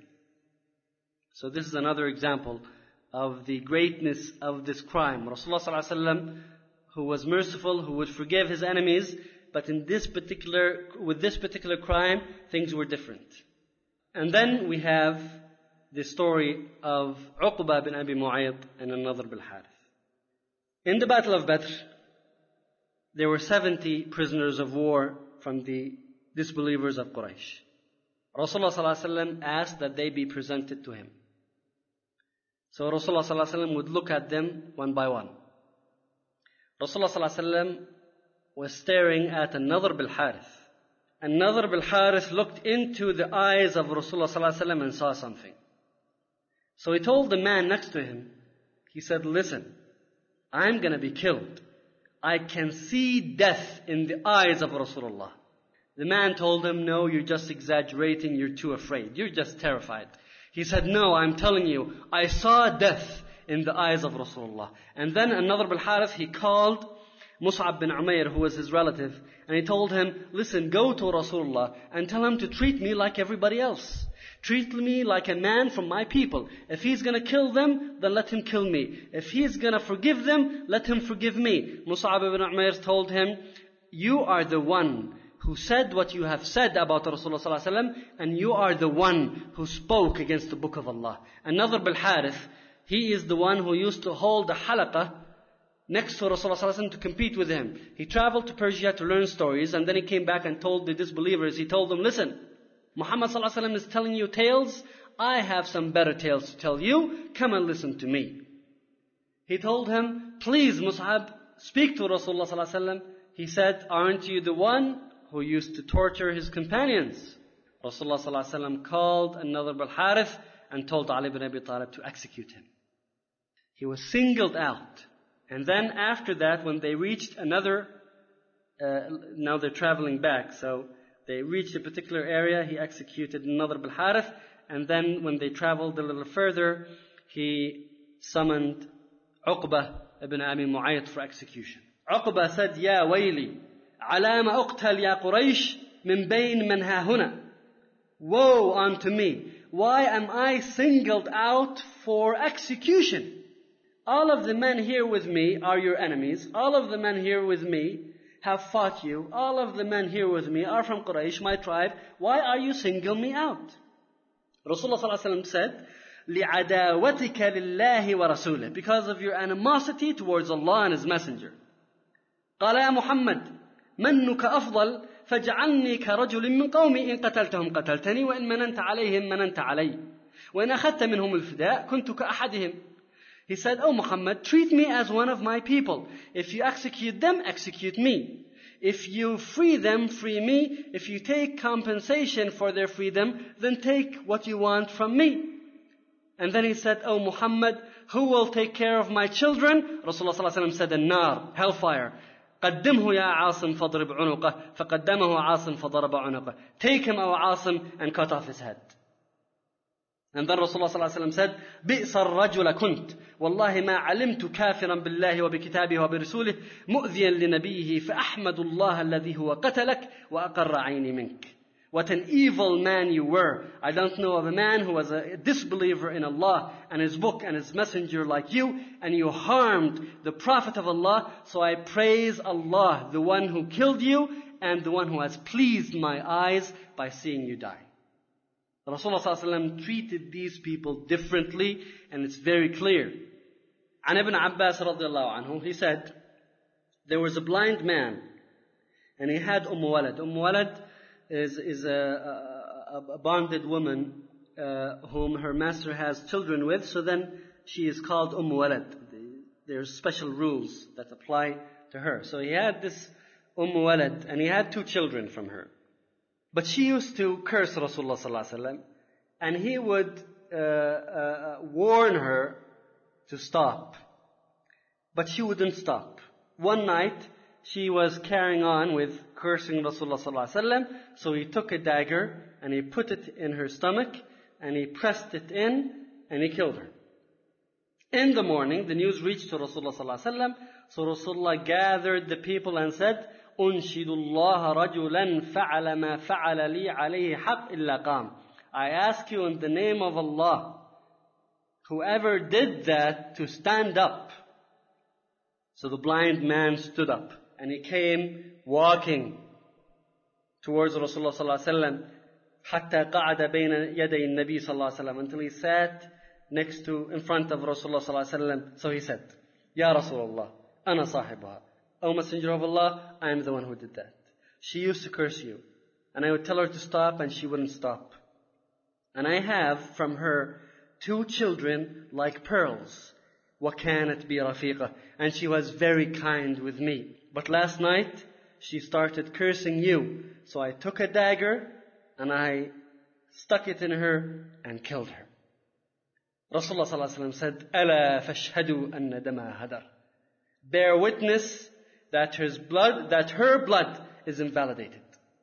So this is another example of the greatness of this crime. Rasulullah sallallahu alaihi wasallam, who was merciful, who would forgive his enemies, but with this particular crime, things were different. And then we have the story of Uqba bin Abi Mu'ayt and An-Nadhr bil Harith. In the Battle of Badr, there were 70 prisoners of war from the disbelievers of Quraysh. Rasulullah sallallahu alaihi wasallam asked that they be presented to him. So Rasulullah sallallahu alaihi wasallam would look at them one by one. Rasulullah sallallahu alaihi wasallam was staring at An-Nadhr bil Harith. An-Nadhr bil Harith looked into the eyes of Rasulullah sallallahu alaihi wasallam and saw something. So he told the man next to him, he said, listen, I'm going to be killed. I can see death in the eyes of Rasulullah. The man told him, no, you're just exaggerating, you're too afraid, you're just terrified. He said, no, I'm telling you, I saw death in the eyes of Rasulullah. And then An-Nadhr bil Harith, he called Mus'ab bin Umayr, who was his relative, and he told him, listen, go to Rasulullah and tell him to treat me like everybody else. Treat me like a man from my people. If he's going to kill them, then let him kill me. If he's going to forgive them, let him forgive me. Mus'ab bin Umayr told him, you are the one who said what you have said about Rasulullah sallallahu alaihi wasallam, and you are the one who spoke against the book of Allah. An-Nadhr bil Harith, he is the one who used to hold the halaqah next to Rasulullah sallallahu alaihi wasallam to compete with him. He traveled to Persia to learn stories, and then he came back and told the disbelievers, he told them, listen, Muhammad sallallahu alaihi wasallam is telling you tales. I have some better tales to tell you. Come and listen to me. He told him, please Mus'ab, speak to Rasulullah sallallahu alaihi wasallam. He said, aren't you the one who used to torture his companions? Rasulullah sallallahu alaihi wasallam called An-Nadhr bil Harith and told Ali ibn Abi Talib to execute him. He was singled out. And then after that, when they reached another, now they're traveling back, so they reached a particular area, he executed An-Nadhr bil Harith, and then when they traveled a little further, he summoned Uqba ibn Abi Mu'ayt for execution. Uqba said, Ya wayli, alama uqtal ya Quraysh min bayn man ha huna. Woe unto me, why am I singled out for execution? All of the men here with me are your enemies. All of the men here with me have fought you. All of the men here with me are from Quraysh, my tribe. Why are you singling me out? Rasulullah sallallahu alaihi wasallam said, لِعَدَاوَتِكَ لِلَّهِ وَرَسُولِهِ, because of your animosity towards Allah and His Messenger. قال يا محمد منك أفضل فاجعلني كرجل من قومي إن قتلتهم قتلتني وإن مننت عليهم مننت علي وإن أخذت منهم الفداء كنت كأحدهم. He said, "Oh Muhammad, treat me as one of my people. If you execute them, execute me. If you free them, free me. If you take compensation for their freedom, then take what you want from me." And then he said, "Oh Muhammad, who will take care of my children?" Rasulullah ﷺ said, "An-nar, hellfire. قدمه يا عاصم فاضرب عنقه فقدمه عاصم فضرب عنقه." Take him, O Asim, and cut off his head. And then Rasulullah ﷺ said, بئس الرجل كنت والله ما علمت كافرا بالله وبكتابه وبرسوله مؤذيا لنبيه فأحمد الله الذي هو قتلك وأقر عيني منك. What an evil man you were. I don't know of a man who was a disbeliever in Allah and His book and His messenger like you, and you harmed the Prophet of Allah. So I praise Allah, the one who killed you and the one who has pleased my eyes by seeing you die. Rasulullah ﷺ treated these people differently, and it's very clear. An Ibn Abbas radiallahu anhu, he said, there was a blind man, and he had Walad. Walad is a bonded woman whom her master has children with, so then she is called Walad. There's special rules that apply to her. So he had this Walad, and he had 2 children from her. But she used to curse Rasulullah sallallahu alaihi wasallam, and he would warn her to stop. But she wouldn't stop. One night, she was carrying on with cursing Rasulullah sallallahu alaihi wasallam, so he took a dagger and he put it in her stomach and he pressed it in and he killed her. In the morning, the news reached to Rasulullah sallallahu alaihi wasallam, so Rasulullah gathered the people and said, أنشد الله رجلا فعل ما فعل لي عليه حق إلا قام. I ask you in the name of Allah, whoever did that to stand up. So the blind man stood up and he came walking towards Rasulullah sallallahu alaihi wasallam حتى قعد بين يدي النبي صلى الله عليه وسلم, until he sat in front of Rasulullah sallallahu alaihi wasallam. So he said, Ya Rasulullah, أنا صاحبها. O Messenger of Allah, I am the one who did that. She used to curse you, and I would tell her to stop, and she wouldn't stop. And I have from her 2 children like pearls. وَكَانَتْ بِي رَفِيقَةً. And she was very kind with me. But last night, she started cursing you. So I took a dagger, and I stuck it in her and killed her. Rasulullah sallallahu alaihi wasallam said, أَلَا فَاشْهَدُوا أَنَّ دَمَا هَدَرٍ. Bear witness that her blood is invalidated.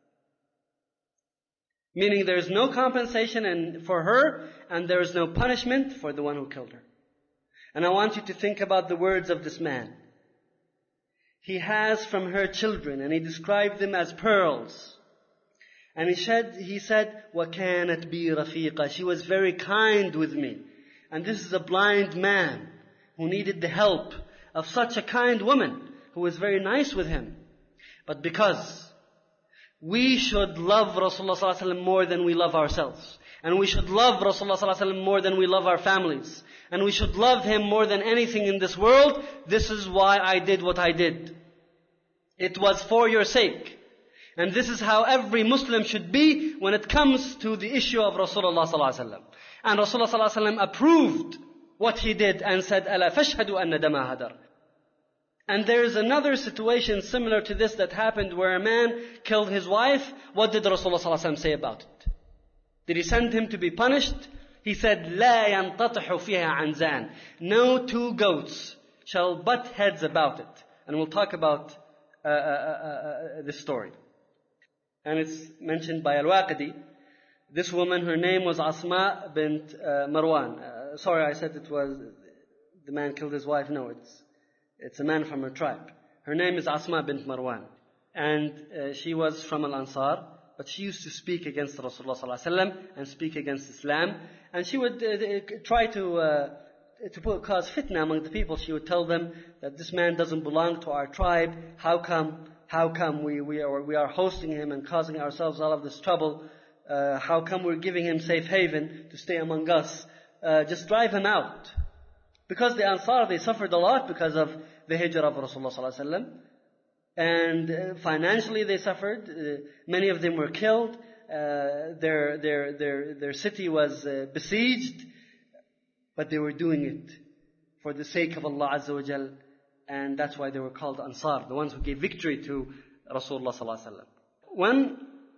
Meaning there is no compensation for her, and there is no punishment for the one who killed her. And I want you to think about the words of this man. He has from her children, and he described them as pearls. And he said, وَكَانَتْ بِي رَفِيقًا. She was very kind with me. And this is a blind man who needed the help of such a kind woman who was very nice with him. But because we should love Rasulullah sallallahu alaihi wasallam more than we love ourselves, and we should love Rasulullah sallallahu alaihi wasallam more than we love our families, and we should love him more than anything in this world, this is why I did what I did. It was for your sake. And this is how every Muslim should be when it comes to the issue of Rasulullah sallallahu alaihi wasallam. And Rasulullah sallallahu alaihi wasallam approved what he did and said, أَلَا فَاشْهَدُوا أَنَّ دَمَا هَدَرٍ. And there is another situation similar to this that happened where a man killed his wife. What did Rasulullah sallallahu alaihi wasallam say about it? Did he send him to be punished? He said, لا ينتطح فيها عنزان. No 2 goats shall butt heads about it. And we'll talk about this story. And it's mentioned by Al-Waqidi. This woman, her name was Asma bint Marwan. Sorry, I said it was the man killed his wife. No, it's a man from her tribe. Her name is Asma bint Marwan. And she was from Al-Ansar. But she used to speak against Rasulullah sallallahu alaihi wasallam and speak against Islam. And she would try to cause fitna among the people. She would tell them that this man doesn't belong to our tribe. How come we are hosting him and causing ourselves all of this trouble? How come we're giving him safe haven to stay among us? Just drive him out. Because the Ansar, they suffered a lot because of the hijrah of Rasulullah sallallahu alaihi wasallam. And financially they suffered. Many of them were killed. Their city was besieged. But they were doing it for the sake of Allah Azza wa Jal. And that's why they were called Ansar, the ones who gave victory to Rasulullah Sallallahu Alaihi Wasallam.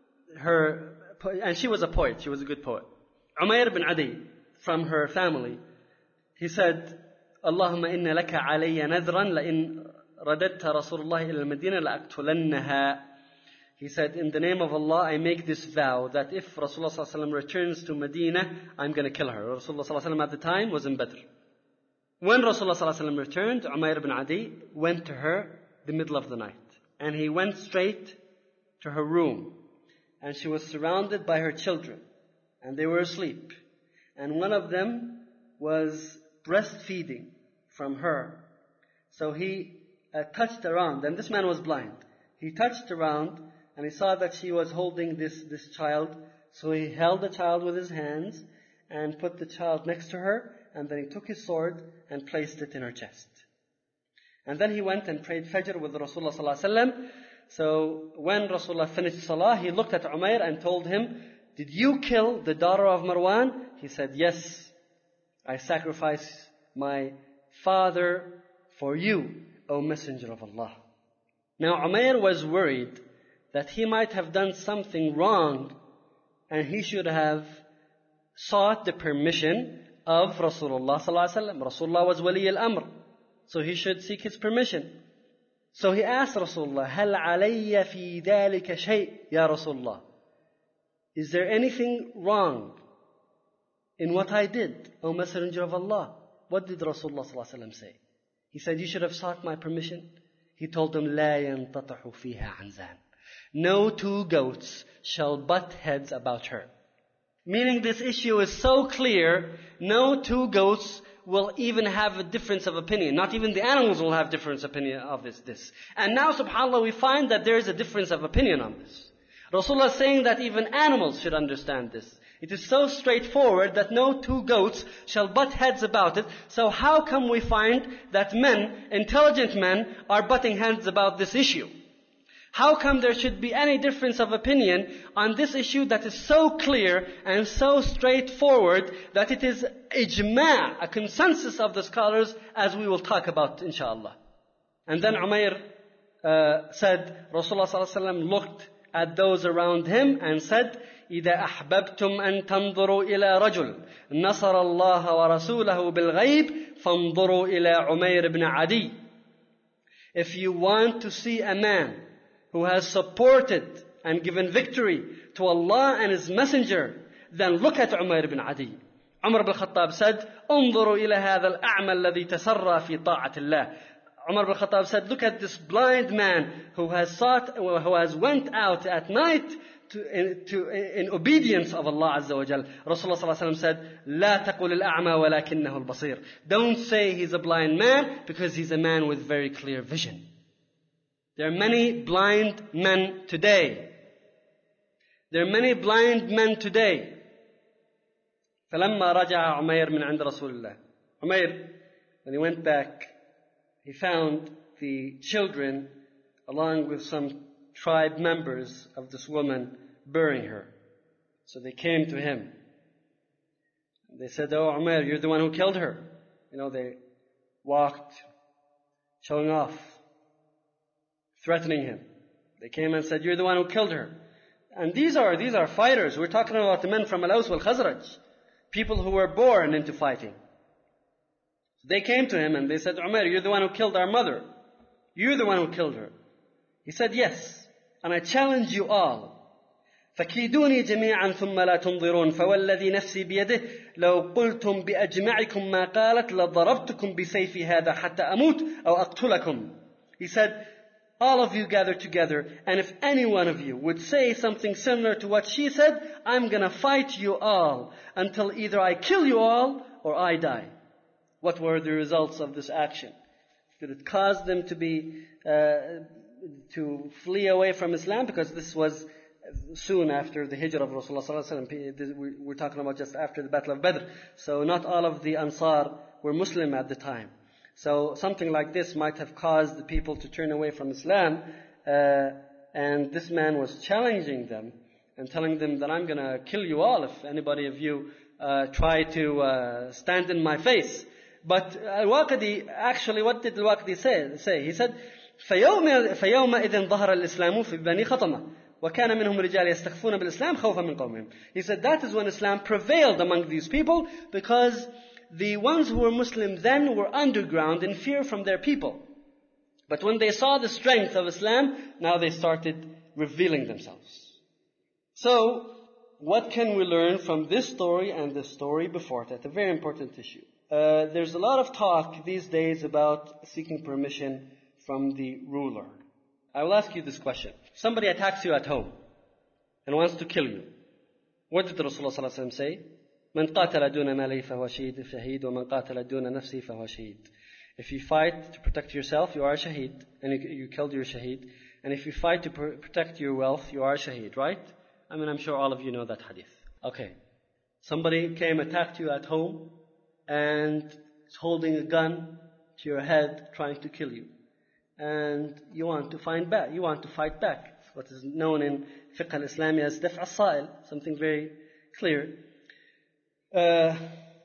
And she was a poet, she was a good poet. Umayr bin Adi, from her family, he said, Allahumma inna laka alayya nadran la in radadta Rasulullah ila al-Madina la aqtulannaha. He said, in the name of Allah, I make this vow that if Rasulullah Sallallahu Alaihi Wasallam returns to Medina, I'm going to kill her. Rasulullah Sallallahu Alaihi Wasallam at the time was in Badr. When Rasulullah Sallallahu Alaihi Wasallam returned, Umayr bin Adi went to her the middle of the night. And he went straight to her room. And she was surrounded by her children. And they were asleep. And one of them was breastfeeding from her. So he touched around. And this man was blind. He touched around and he saw that she was holding this child. So he held the child with his hands and put the child next to her. And then he took his sword and placed it in her chest. And then he went and prayed Fajr with Rasulullah Sallallahu Alaihi Wasallam. So when Rasulullah finished Salah, he looked at Umayr and told him, did you kill the daughter of Marwan? He said, yes, I sacrifice my father for you, O Messenger of Allah. Now Umayr was worried that he might have done something wrong and he should have sought the permission of Rasulullah Sallallahu Alaihi Wasallam. Rasulullah was Wali al-Amr, so he should seek his permission. So he asked Rasulullah, هل علي في ذلك شيء يا Rasulullah? Is there anything wrong in what I did, O Messenger of Allah? What did Rasulullah Sallallahu Alaihi Wasallam say? He said, you should have sought my permission. He told him, لا ينتطح فيها عنزان. No two goats shall butt heads about her. Meaning this issue is so clear, no two goats will even have a difference of opinion. Not even the animals will have difference of opinion of this. And now, subhanAllah, we find that there is a difference of opinion on this. Rasulullah is saying that even animals should understand this. It is so straightforward that no two goats shall butt heads about it. So how come we find that men, intelligent men, are butting heads about this issue? How come there should be any difference of opinion on this issue that is so clear and so straightforward that it is ijma', a consensus of the scholars, as we will talk about inshallah. And then Umayr said, Rasulullah sallallahu alaihi wasallam looked at those around him and said, إذا أحببتم أن تنظروا إلى رجل نصر الله ورسوله بالغيب فانظروا إلى عمير بن عدي. If you want to see a man who has supported and given victory to Allah and His Messenger, then look at Umayr ibn Adi. Umar ibn Khattab said, انظروا إلى هذا الأعمى الذي تسرى في طاعة الله. Umar ibn Khattab said, look at this blind man who has went out at night in obedience of Allah Azza wa Jal. Rasulullah sallallahu alaihi wasallam said, لا تقل الأعمى ولكنه البصير. Don't say he's a blind man because he's a man with very clear vision. There are many blind men today. فلما رجع عمير من عند رسول الله. Umayr, when he went back, he found the children along with some tribe members of this woman burying her. So they came to him. They said, oh Umayr, you're the one who killed her. They walked, showing off, threatening him. They came and said, you're the one who killed her. And these are fighters. We're talking about the men from Al-Aws wal-Khazraj. People who were born into fighting. So they came to him and they said, Umayr, you're the one who killed our mother. You're the one who killed her. He said, yes. And I challenge you all. فكيدوني جميعا ثم لا تنظرون فوالذي نفسي بيده لو قلتم بأجمعكم ما قالت لضربتكم بسيفي هذا حتى أموت أو أقتلكم. He said, all of you gather together, and if any one of you would say something similar to what she said, I'm going to fight you all until either I kill you all or I die. What were the results of this action? Did it cause them to flee away from Islam? Because this was soon after the hijrah of Rasulullah sallallahu alaihi wasallam. We're talking about just after the Battle of Badr. So not all of the Ansar were Muslim at the time. So something like this might have caused the people to turn away from Islam. And this man was challenging them and telling them that I'm going to kill you all if anybody of you try to stand in my face. But Al-Waqidi, actually, what did Al-Waqidi say? He said, فَيَوْمَئِذٍ ظَهَرَ الْإِسْلَامُ فِي بَنِي خَطَمَةٍ وَكَانَ مِنْهُمْ رِجَالٌ يَسْتَخْفُونَ بِالْإِسْلَامِ خَوْفًا مِنْ قَوْمِهِمْ. He said that is when Islam prevailed among these people, because the ones who were Muslim then were underground in fear from their people. But when they saw the strength of Islam, now they started revealing themselves. So, what can we learn from this story and the story before that? A very important issue. There's a lot of talk these days about seeking permission from the ruler. I will ask you this question. Somebody attacks you at home and wants to kill you. What did Rasulullah ﷺ say? مَنْ قَاتَلَ دُونَ مَالِهِ فَهُوَ شَهِيدٌ وَمَنْ قَاتَلَ دُونَ نَفْسِهِ فَهُوَ شَهِيدٌ. If you fight to protect yourself, you are shaheed, and you killed your shaheed. And if you fight to protect your wealth, you are shaheed, right? I mean, I'm sure all of you know that hadith. Okay. Somebody came, attacked you at home, and is holding a gun to your head, trying to kill you. And you want to fight back. It's what is known in fiqh al-Islami as daf' al-sa'il, something very clear. Do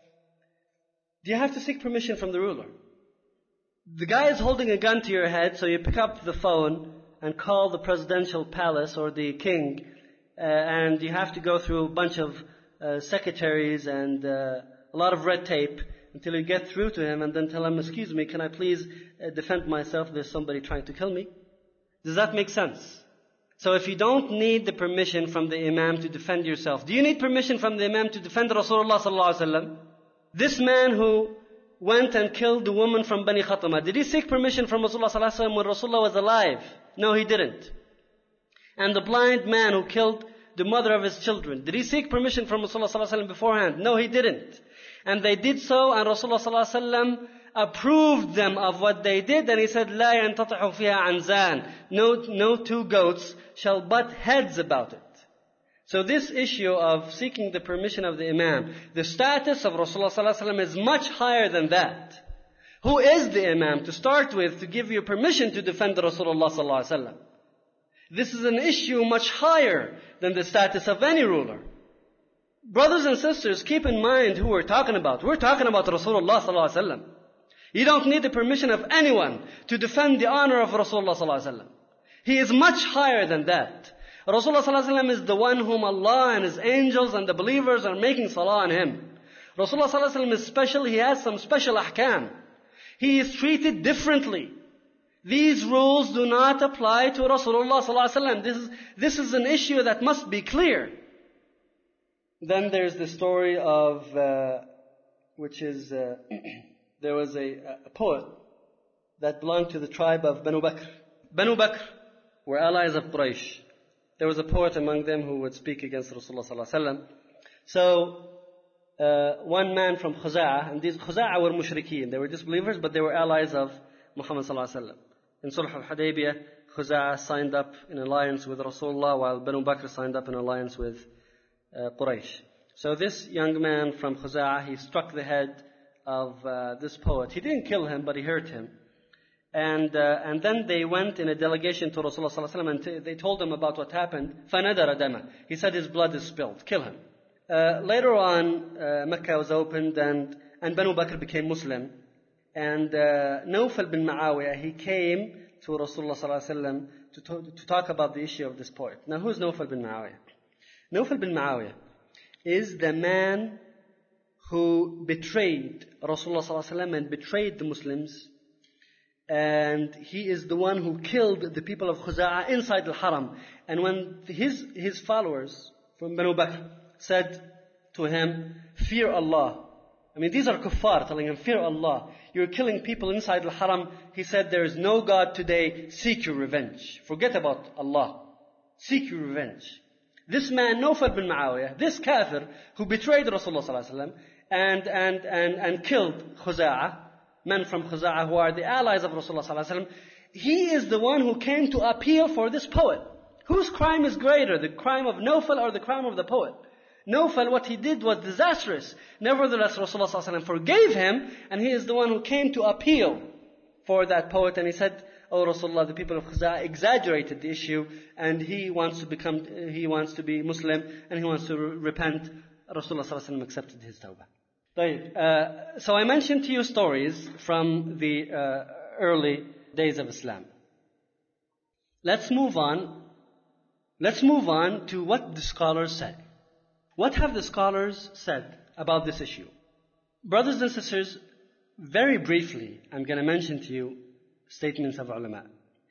you have to seek permission from the ruler? The guy is holding a gun to your head, so you pick up the phone and call the presidential palace or the king, and you have to go through a bunch of secretaries and a lot of red tape until you get through to him and then tell him, excuse me, can I please defend myself? There's somebody trying to kill me. Does that make sense? So if you don't need the permission from the imam to defend yourself, do you need permission from the imam to defend Rasulullah sallallahu alaihi wasallam? This man who went and killed the woman from Bani Khatama, did he seek permission from Rasulullah sallallahu alaihi wasallam when Rasulullah was alive? No, he didn't. And the blind man who killed the mother of his children, did he seek permission from Rasulullah sallallahu alaihi wasallam beforehand? No, he didn't. And they did so, and Rasulullah sallallahu alaihi wasallam approved them of what they did, and he said, لا ينتطح فيها عنزان. No two goats shall butt heads about it. So this issue of seeking the permission of the imam, the status of Rasulullah sallallahu alaihi wasallam is much higher than that. Who is the imam to start with to give you permission to defend Rasulullah sallallahu alaihi wasallam? This is an issue much higher than the status of any ruler. Brothers and sisters, keep in mind who we're talking about. We're talking about Rasulullah sallallahu alaihi wasallam. You don't need the permission of anyone to defend the honor of Rasulullah sallallahu alaihi wasallam. He is much higher than that. Rasulullah sallallahu alaihi wasallam is the one whom Allah and His angels and the believers are making salah on him. Rasulullah sallallahu alaihi wasallam is special. He has some special ahkam. He is treated differently. These rules do not apply to Rasulullah sallallahu alaihi wasallam. This is an issue that must be clear. Then there's the story of, there was a poet that belonged to the tribe of Banu Bakr. Banu Bakr were allies of Quraysh. There was a poet among them who would speak against Rasulullah sallallahu alaihi wasallam. So, one man from Khuza'a, and these Khuza'a were mushrikeen. They were disbelievers, but they were allies of Muhammad sallallahu alaihi wasallam. In Sulh al-Hudaybiyah, Khuza'a signed up in alliance with Rasulullah, while Banu Bakr signed up in alliance with Quraysh. So this young man from Khuza'a, he struck the head of this poet. He didn't kill him, but he hurt him. And then they went in a delegation to Rasulullah sallallahu alaihi wasallam, and they told him about what happened. فَنَدَرَ دَمَ. He said his blood is spilled. Kill him. Later on, Mecca was opened, and Banu Bakr became Muslim. And Nawfal bin Muawiyah, he came to Rasulullah sallallahu alaihi wasallam to talk about the issue of this poet. Now, who's Nawfal bin Muawiyah? Nawfal bin Muawiyah is the man who betrayed Rasulullah sallallahu alaihi wasallam and betrayed the Muslims. And he is the one who killed the people of Khuza'a inside the Haram. And when his followers from Banu Bakr said to him, fear Allah. I mean, these are kuffar telling him, fear Allah. You're killing people inside the Haram. He said, there is no God today. Seek your revenge. Forget about Allah. Seek your revenge. This man, Nawfal bin Muawiyah, this kafir who betrayed Rasulullah sallallahu alaihi wasallam and killed Khuza'a, men from Khuza'a who are the allies of Rasulullah sallallahu alaihi wasallam, he is the one who came to appeal for this poet. Whose crime is greater, the crime of Nawfal or the crime of the poet? Nawfal, what he did was disastrous. Nevertheless, Rasulullah ﷺ forgave him, and he is the one who came to appeal for that poet, and he said, "Oh Rasulullah, the people of Khuza'a exaggerated the issue, and he wants to be Muslim, and he wants to repent." Rasulullah ﷺ accepted his tawbah. So I mentioned to you stories from the early days of Islam. Let's move on to what the scholars said. What have the scholars said about this issue? Brothers and sisters, very briefly, I'm going to mention to you statements of ulama.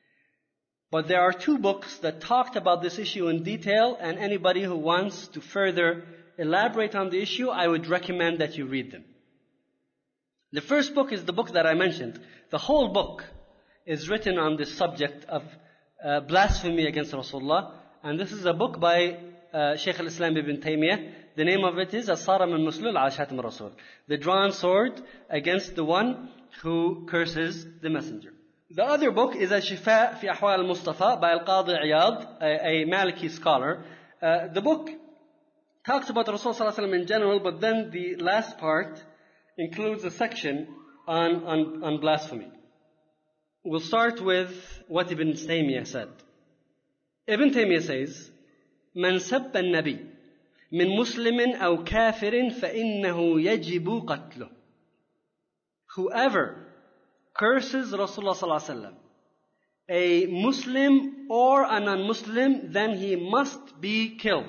But there are two books that talked about this issue in detail, and anybody who wants to further elaborate on the issue, I would recommend that you read them. The first book is the book that I mentioned. The whole book is written on this subject of blasphemy against Rasulullah, and this is a book by Shaykh al-Islam ibn Taymiyyah. The name of it is As-Saram al-Muslul ala Shatim al-Rasul, the drawn sword against the one who curses the messenger. The other book is Al-Shifa fi Ahwal al-Mustafa by Al-Qadi Iyad, a Maliki scholar. The book talks about Rasulullah in general, but then the last part includes a section on blasphemy. We'll start with what Ibn Taymiyyah said. Ibn Taymiyyah says, "من سب النبي من مسلم أو كافر فإنه يجب قتله." Whoever curses Rasulullah sallallahu alaihi wasallam, a Muslim or a non-Muslim, then he must be killed.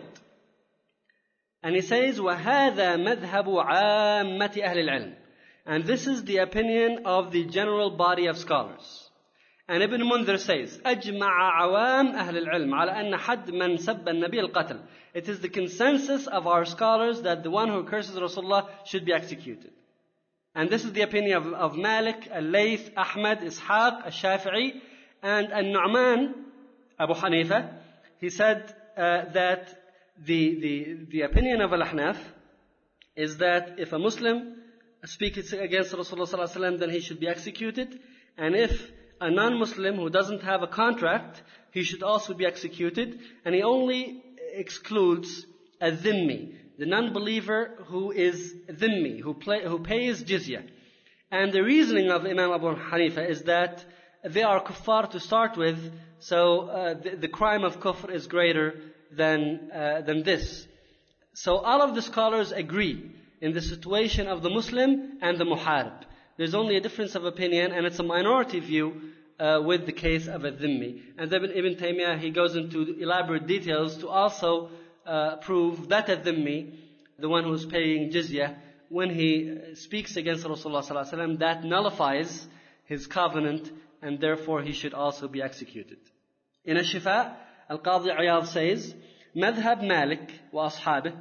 And he says, وَهَذَا مَذْهَبُ عَامَّةِ أَهْلِ الْعِلْمِ. And this is the opinion of the general body of scholars. And Ibn Mundhir says, أَجْمَعَ عَوَامْ أَهْلِ الْعِلْمِ عَلَى أَنَّ حَدْ مَنْ سَبَّ النَّبِيَ الْقَتْلِ. It is the consensus of our scholars that the one who curses Rasulullah should be executed. And this is the opinion of Malik, Al-Layth, Ahmad, Ishaq, Al-Shafi'i, and Al-Nu'man, Abu Hanifa. He said that the opinion of Al-Ahnaf is that if a Muslim speaks against Rasulullah sallallahu alaihi wasallam, then he should be executed. And if a non-Muslim who doesn't have a contract, he should also be executed. And he only excludes a dhimmi, the non-believer who is dhimmi, who pays jizya. And the reasoning of Imam Abu Hanifa is that they are kuffar to start with, so the crime of kufr is greater than this. So all of the scholars agree in the situation of the Muslim and the muharib. There's only a difference of opinion, and it's a minority view with the case of a dhimmi. And then Ibn Taymiyyah, he goes into elaborate details to also prove that a dhimmi, the one who's paying jizya, when he speaks against Rasulullah sallallahu alaihi wasallam, that nullifies his covenant, and therefore he should also be executed. In Al-Shifa, Al-Qadi Iyad says, مذهب مالك وأصحابه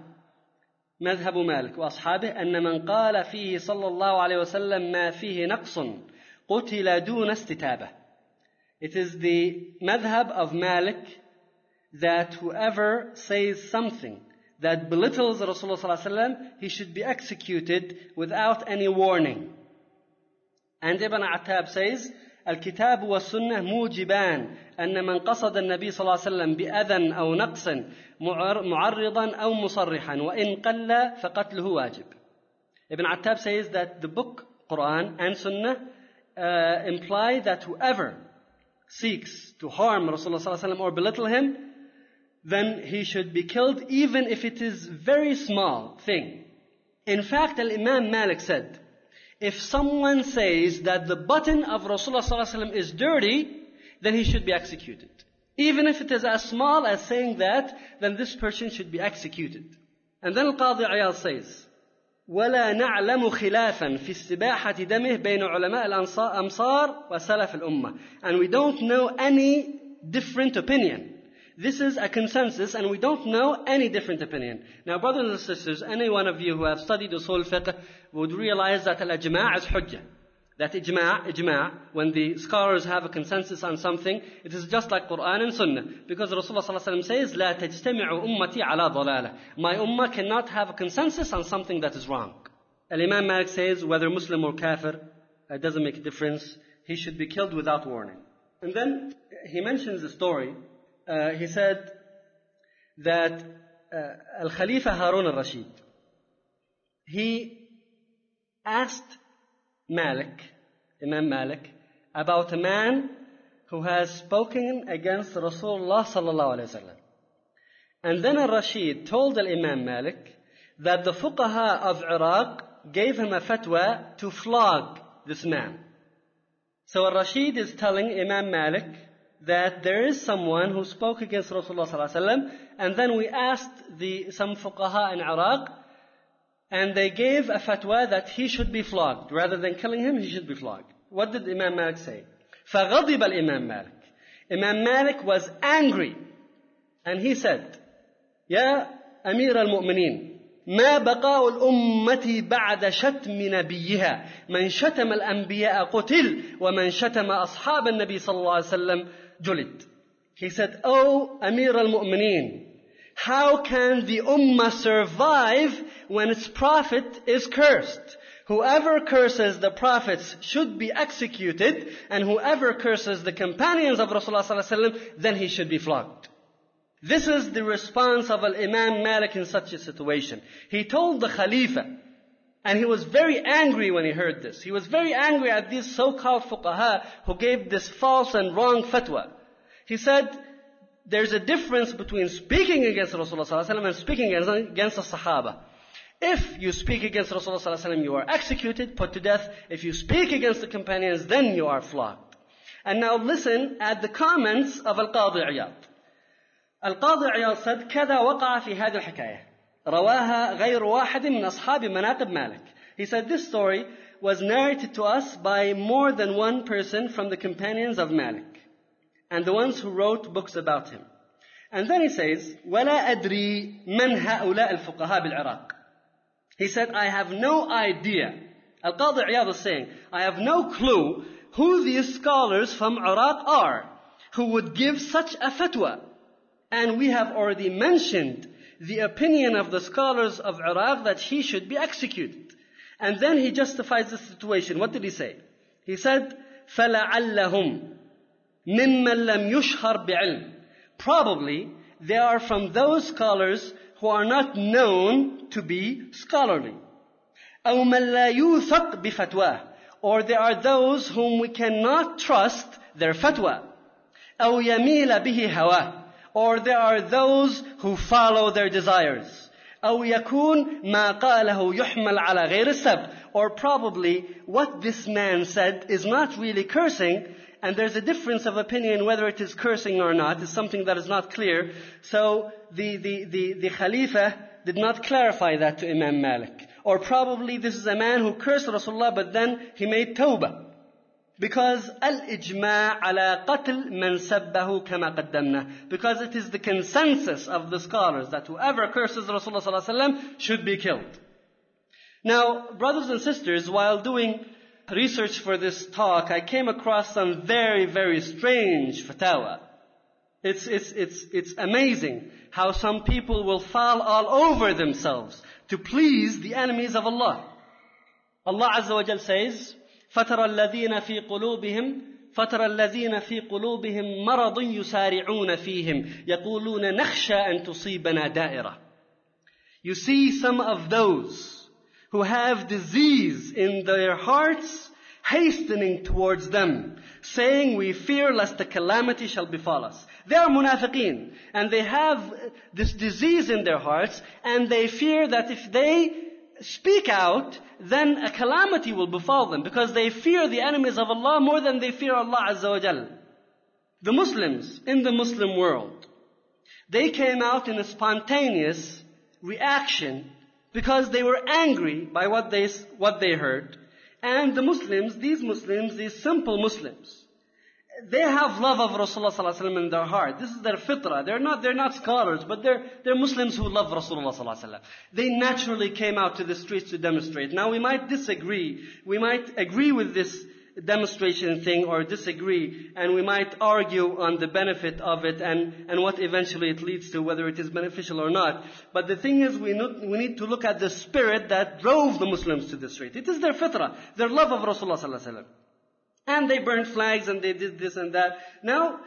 أن من قال فيه صلى الله عليه وسلم ما فيه نقص قتل دون استتابة. It is the madhab of Malik that whoever says something that belittles Rasulullah sallallahu alaihi wasallam, he should be executed without any warning. And Ibn Attab says, الكتاب والسنة موجبان أن من قصد النبي صلى الله عليه وسلم بأذى أو نقص معرضا أو مصرحا وإن قل فقتله واجب. Ibn Attab says that the book, Quran and Sunnah imply that whoever seeks to harm Rasulullah sallallahu alaihi wasallam or belittle him, then he should be killed even if it is very small thing. In fact, Al-Imam Malik said, if someone says that the button of Rasulullah sallallahu alaihi wasallam is dirty, then he should be executed. Even if it is as small as saying that, then this person should be executed. And then Al-Qadi Iyad says, وَلَا نَعْلَمُ خِلَافًا فِي استباحة دمه بين علماء الأمصار وسلف الأمة. And we don't know any different opinion. This is a consensus, and we don't know any different opinion. Now, brothers and sisters, any one of you who have studied usul fiqh would realize that al-ijma' is hujjah. That ijma', when the scholars have a consensus on something, it is just like Quran and Sunnah. Because Rasulullah sallallahu alaihi wasallam says, لا تجتمع أمتي على ضلالة. My ummah cannot have a consensus on something that is wrong. Al-Imam Malik says, whether Muslim or kafir, it doesn't make a difference. He should be killed without warning. And then he mentions the story. He said that Al-Khalifa Harun al-Rashid, he asked Imam Malik, about a man who has spoken against Rasulullah sallallahu alayhi wa sallam. And then al-Rashid told al-Imam Malik that the fuqaha of Iraq gave him a fatwa to flog this man. So al-Rashid is telling Imam Malik that there is someone who spoke against Rasulullah sallallahu alayhi wa sallam, and then we asked some fuqaha in Iraq, and they gave a fatwa that he should be flogged. Rather than killing him, he should be flogged. What did Imam Malik say? فَغَضِبَ الْإِمَامِ مالك. Imam Malik was angry. And he said, يا أمير المؤمنين ما بقاء الأمة بعد شتم نبيها من شتم الأنبياء قتل ومن شتم أصحاب النبي صلى الله عليه وسلم جلد. He said, Oh Amir al-Mu'mineen, how can the ummah survive when its prophet is cursed? Whoever curses the prophets should be executed, and whoever curses the companions of Rasulullah sallallahu alaihi wasallam, then he should be flogged. This is the response of Imam Malik in such a situation. He told the Khalifa, and he was very angry when he heard this. He was very angry at these so-called fuqaha who gave this false and wrong fatwa. He said, there's a difference between speaking against Rasulullah sallallahu alaihi wasallam and speaking against the Sahaba. If you speak against Rasulullah sallallahu alaihi wasallam, you are executed, put to death. If you speak against the companions, then you are flogged. And now listen at the comments of Al-Qadi Iyad. Al-Qadi Iyad said, كذا وقع في هذه الحكاية رواها غير واحد من أصحاب مناقب مالك. He said this story was narrated to us by more than one person from the companions of Malik and the ones who wrote books about him. And then he says, ولا أدري من هؤلاء الفقهاء بالعراق. He said, I have no idea. Al-Qadi Iyad is saying, I have no clue who these scholars from Iraq are who would give such a fatwa. And we have already mentioned the opinion of the scholars of Iraq that he should be executed. And then he justifies the situation. What did he say? He said, فَلَعَلَّهُمْ مِمَّنْ لَمْ يُشْهَرْ بِعِلْمٍ. Probably they are from those scholars who are not known to be scholarly. أَوْ مَنْ لَا يُوثَقْ بِفَتْوَاهِ. Or there are those whom we cannot trust their fatwa. أَوْ يَمِيلَ بِهِ هَوَاهِ. Or there are those who follow their desires. أَوْ يَكُونْ مَا قَالَهُ يُحْمَلْ عَلَى غَيْرِ السَّبْتِ. Or probably what this man said is not really cursing, and there's a difference of opinion whether it is cursing or not. It's something that is not clear. So the Khalifa did not clarify that to Imam Malik. Or probably this is a man who cursed Rasulullah, but then he made tawbah. Because al-ijma' ala qatl man sabbahu kama qaddamna. Because it is the consensus of the scholars that whoever curses Rasulullah sallallahu alaihi wasallam should be killed. Now, brothers and sisters, while doing research for this talk, I came across some very, very strange fatwa. It's amazing how some people will fall all over themselves to please the enemies of Allah. Allah Azza wa Jal says, فَتَرَى الَّذِينَ فِي قُلُوبِهِمْ مَرَضٌ يُسَارِعُونَ فِيهِمْ يَقُولُونَ نَخْشَى أَن تُصِيبَنَا دَائِرَةٌ. You see some of those who have disease in their hearts hastening towards them, saying, we fear lest a calamity shall befall us. They are munafiqeen, and they have this disease in their hearts, and they fear that if they speak out, then a calamity will befall them, because they fear the enemies of Allah more than they fear Allah Azza wa Jal. The Muslims in the Muslim world, they came out in a spontaneous reaction because they were angry by what they heard. And the Muslims, these simple Muslims, they have love of Rasulullah sallallahu alaihi wasallam in their heart. This is their fitrah. They're not scholars, but they're Muslims who love Rasulullah sallallahu alaihi wasallam. They naturally came out to the streets to demonstrate. Now we might disagree. We might agree with this demonstration thing or disagree, and we might argue on the benefit of it and what eventually it leads to, whether it is beneficial or not. But the thing is, we need to look at the spirit that drove the Muslims to the street. It is their fitrah, their love of Rasulullah sallallahu alaihi wasallam. And they burned flags and they did this and that. Now,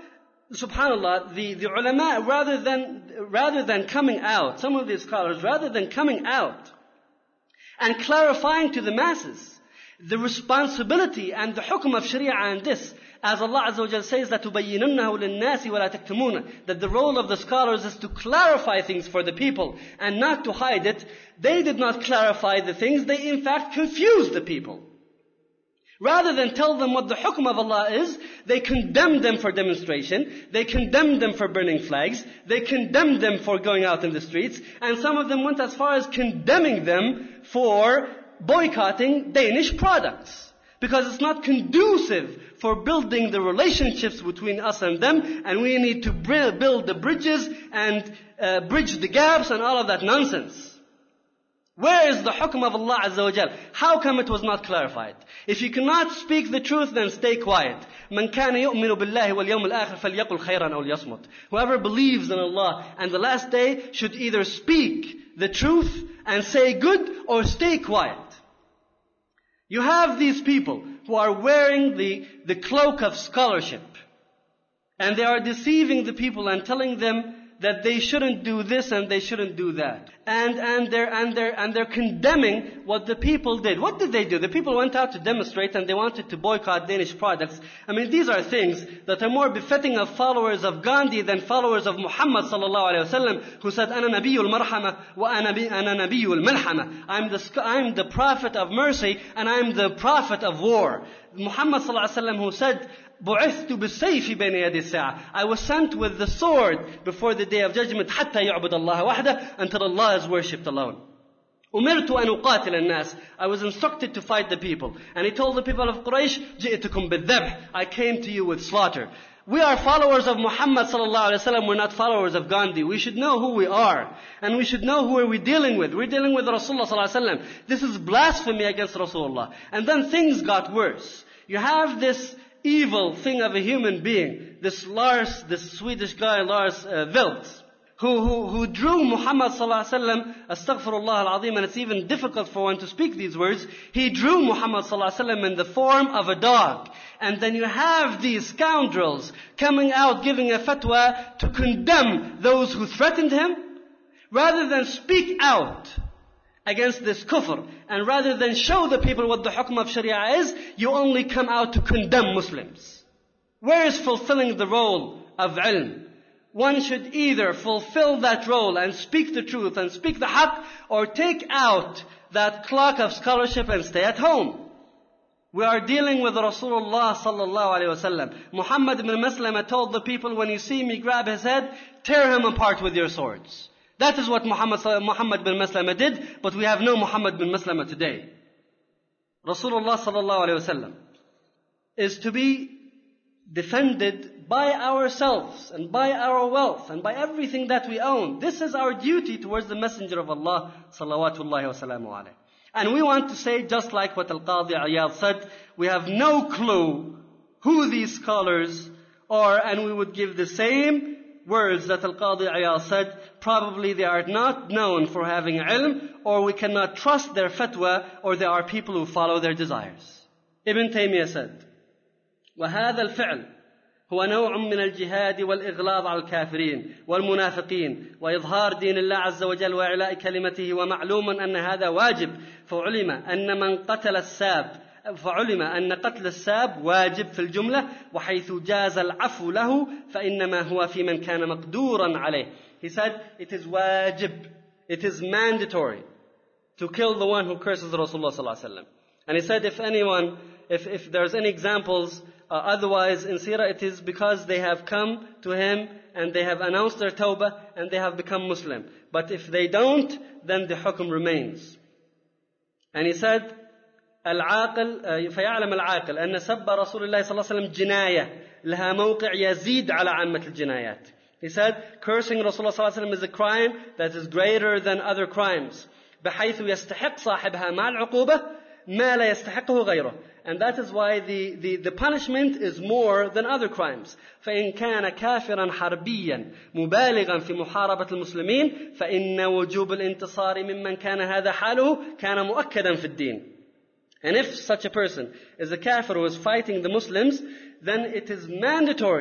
subhanAllah, the ulama, rather than coming out, some of these scholars, rather than coming out and clarifying to the masses the responsibility and the hukm of Sharia and this, as Allah Azza wa Jal says, لَتُبَيِّنُنَّهُ لِلنَّاسِ وَلَا تَكْتُمُونَ, that the role of the scholars is to clarify things for the people and not to hide it. They did not clarify the things, they in fact confused the people. Rather than tell them what the hukm of Allah is, they condemned them for demonstration, they condemned them for burning flags, they condemned them for going out in the streets, and some of them went as far as condemning them for boycotting Danish products. Because it's not conducive for building the relationships between us and them, and we need to build the bridges and bridge the gaps and all of that nonsense. Where is the hukm of Allah Azza wa Jal? How come it was not clarified? If you cannot speak the truth, then stay quiet. مَنْ كَانَ يُؤْمِنُ بِاللَّهِ وَالْيَوْمِ الْآخِرِ فَلْيَقُلْ خَيْرًا أَوْ لْيَصْمُتْ. Whoever believes in Allah and the last day should either speak the truth and say good or stay quiet. You have these people who are wearing the cloak of scholarship, and they are deceiving the people and telling them that they shouldn't do this and they shouldn't do that. And they're condemning what the people did. What did they do? The people went out to demonstrate and they wanted to boycott Danish products. I mean, these are things that are more befitting of followers of Gandhi than followers of Muhammad sallallahu alaihi wasallam, who said, "Ana nabiyyul marhama wa ana nabiyyul malhama." I'm the prophet of mercy and I'm the prophet of war. Muhammad sallallahu alaihi wasallam, who said, بُعِثْتُ بِالسَّيْفِ بَيْنَ يَدِ السَّاعَةِ, I was sent with the sword before the day of judgment, حَتَّى يَعْبُدَ اللَّهَ وَحْدَهُ, until Allah is worshipped alone. أُمِرْتُ أَنْ أُقَاتِلَ النَّاسِ, I was instructed to fight the people. And he told the people of Quraysh, جِئْتُكُمْ بِالذَّبْحِ, I came to you with slaughter. We are followers of Muhammad sallallahu alaihi wasallam. We're not followers of Gandhi. We should know who we are. And we should know who are we dealing with. We're dealing with Rasulullah sallallahu alaihi wasallam. This is blasphemy against Rasulullah. And then things got worse. You have this evil thing of a human being, this Swedish guy, Lars Vilks, who drew Muhammad sallallahu alaihi wasallam, astaghfirullah al-azim, and it's even difficult for one to speak these words. He drew Muhammad sallallahu alaihi wasallam in the form of a dog. And then you have these scoundrels coming out giving a fatwa to condemn those who threatened him, rather than speak out against this kufr, and rather than show the people what the hukm of Sharia is, you only come out to condemn Muslims. Where is fulfilling the role of ilm? One should either fulfill that role and speak the truth and speak the haqq, or take out that cloak of scholarship and stay at home. We are dealing with Rasulullah sallallahu alaihi wasallam. Muhammad ibn Maslama told the people, when you see me grab his head, tear him apart with your swords. That is what Muhammad bin Maslama did, but we have no Muhammad bin Maslama today. Rasulullah sallallahu alaihi wasallam is to be defended by ourselves and by our wealth and by everything that we own. This is our duty towards the Messenger of Allah salawatullahi wa salamu alayhi. And we want to say, just like what Al-Qadi Iyad said, we have no clue who these scholars are, and we would give the same words that Al-Qadi Iyad said. Probably they are not known for having ilm, or we cannot trust their fatwa, or they are people who follow their desires. Ibn Taymiyyah said, وَهَذَا الْفِعْلُ هو نوع من الجهاد والإغلاظ على الكافرين والمنافقين وإظهار دين الله عز وجل وإعلاء كلمته، ومعلوم أن هذا واجب، فعلم أن قتل الساب واجب في الجملة، وحيث جاز العفو له فإنما هو في من كان مقدورا عليه. He said, it is wajib, it is mandatory to kill the one who curses Rasulullah sallallahu alaihi wasallam. And he said, if there's any examples otherwise in Sirah, it is because they have come to him and they have announced their tawbah and they have become Muslim. But if they don't, then the hukm remains. And he said, فيعلم العاقل أن سب رسول الله صلى الله عليه وسلم جناية لها موقع يزيد على عامة الجنايات. He said, cursing Rasulullah صلى الله عليه وسلم is a crime that is greater than other crimes. بحيث يستحق صاحبها مع العقوبة ما لا يستحقه غيره. And that is why the punishment is more than other crimes. فإن كان كافرا حربيا مبالغا في محاربة المسلمين فإن وجوب الانتصار ممن كان هذا حاله كان مؤكدا في الدين. And if such a person is a kafir who is fighting the Muslims, then it is mandatory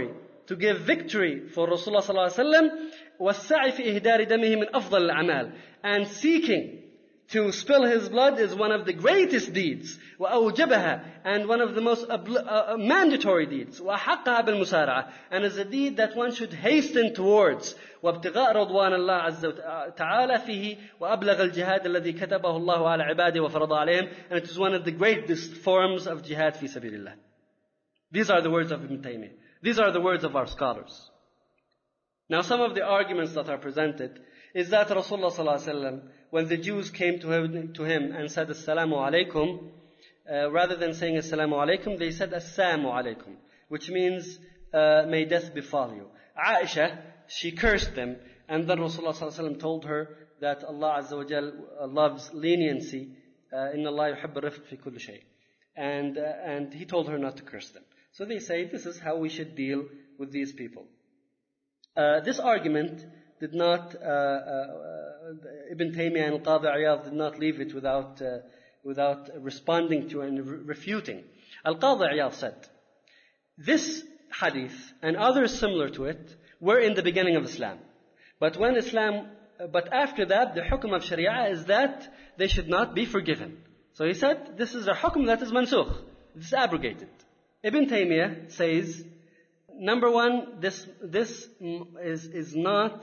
to give victory for Rasulullah sallallahu alaihi wasallam, والسعي في إهدار دمه من أفضل الأعمال, and seeking to spill his blood is one of the greatest deeds, وأوجبها, and one of the most mandatory deeds, وأحقها بالمسارعة, and is a deed that one should hasten towards, وابتغاء رضوان الله عز تعالى فيه, وأبلغ الجهاد الذي كتبه الله على عباده وفرض عليهم, and it is one of the greatest forms of jihad في سبيل الله. These are the words of Ibn Taymiyyah. These are the words of our scholars. Now, some of the arguments that are presented is that Rasulullah sallallahu alaihi wasallam, when the Jews came to him and said Assalamu alaikum, rather than saying Assalamu alaikum, they said Assalamu alaikum, which means may death befall you. Aisha, she cursed them, and then Rasulullah sallallahu alaihi wasallam told her that Allah Azza wa Jal loves leniency. Inna Allah yuhibbu rifq fi kulli shay. And he told her not to curse them. So they say this is how we should deal with these people. This argument did not, Ibn Taymiyyah and Al-Qadi Iyad did not leave it without responding to and refuting. Al-Qadi Iyad said, this hadith and others similar to it were in the beginning of Islam. But after that, the hukm of Sharia is that they should not be forgiven. So he said, this is a hukm that is mansukh. It's abrogated. Ibn Taymiyyah says, number one, this is not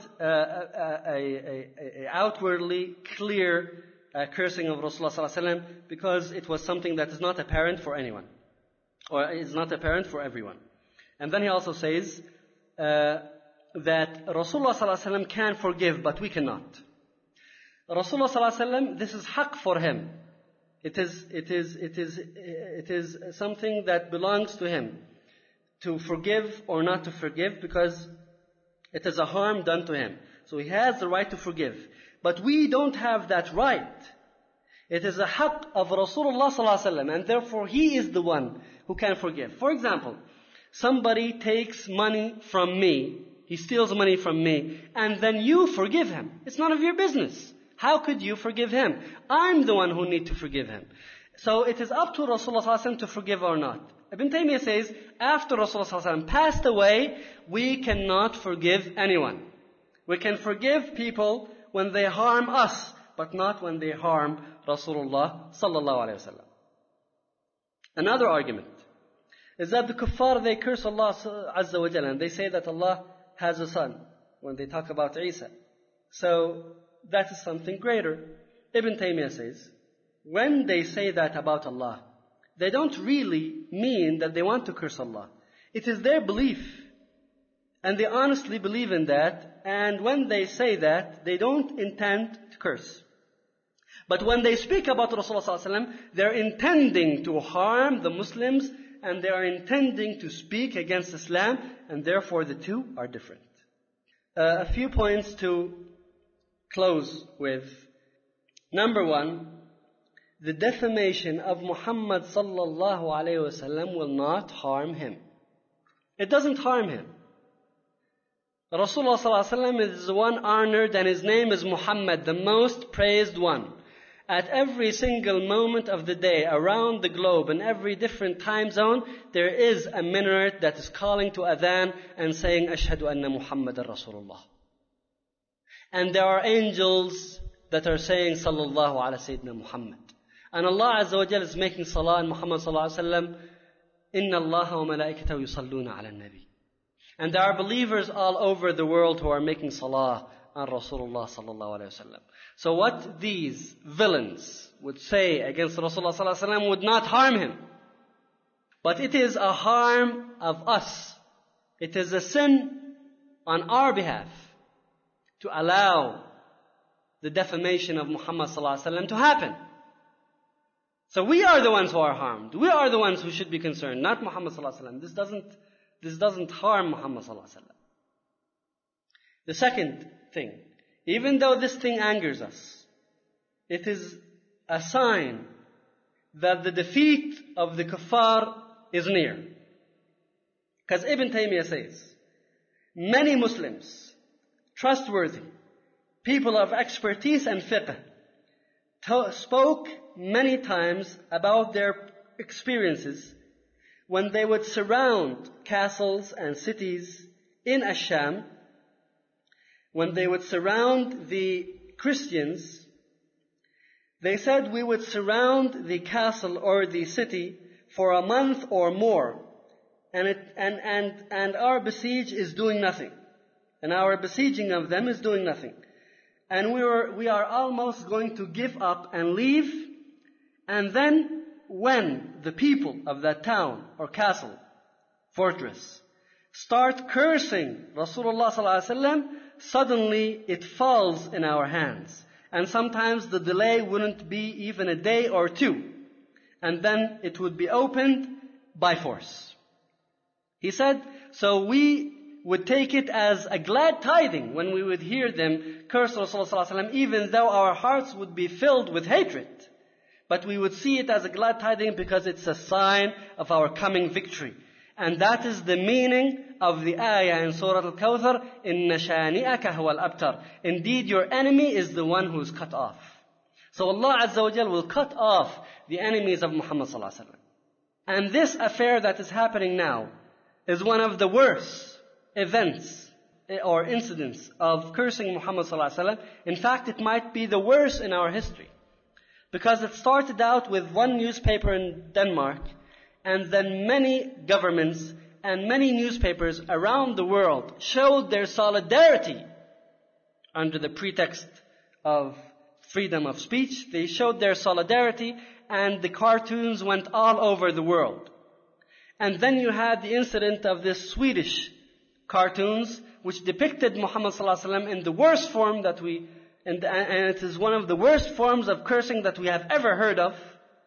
a outwardly clear cursing of Rasulullah sallallahu alaihi wasallam, because it was something that is not apparent for anyone, or is not apparent for everyone. And then he also says that Rasulullah sallallahu alaihi wasallam can forgive, but we cannot. Rasulullah sallallahu alaihi wasallam, this is haqq for him. It is something that belongs to him, to forgive or not to forgive, because it is a harm done to him. So he has the right to forgive. But we don't have that right. It is a haqq of Rasulullah sallallahu alaihi wasallam, and therefore he is the one who can forgive. For example, somebody takes money from me, he steals money from me, and then you forgive him. It's none of your business. How could you forgive him? I'm the one who need to forgive him. So it is up to Rasulullah sallallahu alaihi wasallam to forgive or not. Ibn Taymiyyah says, after Rasulullah sallallahu alaihi wasallam passed away, we cannot forgive anyone. We can forgive people when they harm us, but not when they harm Rasulullah sallallahu alaihi wasallam. Another argument is that the kuffar, they curse Allah Azza wa Jalla, and they say that Allah has a son when they talk about Isa. So that is something greater. Ibn Taymiyyah says, when they say that about Allah, they don't really mean that they want to curse Allah. It is their belief. And they honestly believe in that. And when they say that, they don't intend to curse. But when they speak about Rasulullah sallallahu alaihi wasallam, they're intending to harm the Muslims, and they are intending to speak against Islam, and therefore the two are different. A few points to close with. Number one, the defamation of Muhammad sallallahu alayhi wasallam will not harm him. It doesn't harm him. Rasulullah sallallahu alayhi wasallam is the one honored, and his name is Muhammad, the most praised one. At every single moment of the day, around the globe, in every different time zone, there is a minaret that is calling to adhan and saying, Ashhadu anna Muhammadan Rasulullah. And there are angels that are saying, Sallallahu ala Sayyidina Muhammad. And Allah Azza wa Jalla is making salah on Muhammad sallallahu alaihi wasallam. Inna Allaha wa malaikatahu yusalluna ala nabi. And there are believers all over the world who are making salah on Rasulullah sallallahu alaihi wasallam. So what these villains would say against Rasulullah sallallahu alaihi wasallam would not harm him. But it is a harm of us. It is a sin on our behalf to allow the defamation of Muhammad sallallahu alaihi wasallam to happen. So we are the ones who are harmed. We are the ones who should be concerned, not Muhammad sallallahu alaihi wasallam. This doesn't harm Muhammad sallallahu alaihi wasallam. The second thing, even though this thing angers us, it is a sign that the defeat of the kuffar is near. Because Ibn Taymiyyah says, many Muslims, trustworthy, people of expertise and fiqh, spoke many times about their experiences when they would surround castles and cities in Ash-Sham, when they would surround the Christians, they said, we would surround the castle or the city for a month or more, and our besiege is doing nothing. And our besieging of them is doing nothing. And we are almost going to give up and leave. And then when the people of that town or castle, fortress, start cursing Rasulullah sallallahu alaihi wasallam, suddenly it falls in our hands. And sometimes the delay wouldn't be even a day or two. And then it would be opened by force. He said, so we would take it as a glad tiding when we would hear them curse Rasulullah sallallahu alaihi wasallam, even though our hearts would be filled with hatred. But we would see it as a glad tiding because it's a sign of our coming victory. And that is the meaning of the ayah in Surah Al-Kawthar, إِنَّ شَانِئَكَ هُوَ الْأَبْتَرُ. Indeed, your enemy is the one who is cut off. So Allah Azza wa Jal will cut off the enemies of Muhammad sallallahu alaihi wasallam. And this affair that is happening now is one of the worst events or incidents of cursing Muhammad sallallahu alaihi wasallam. In fact, it might be the worst in our history. Because it started out with one newspaper in Denmark, and then many governments and many newspapers around the world showed their solidarity under the pretext of freedom of speech. They showed their solidarity, and the cartoons went all over the world. And then you had the incident of this Swedish cartoons, which depicted Muhammad sallallahu alaihi wasallam in the worst form that and it is one of the worst forms of cursing that we have ever heard of.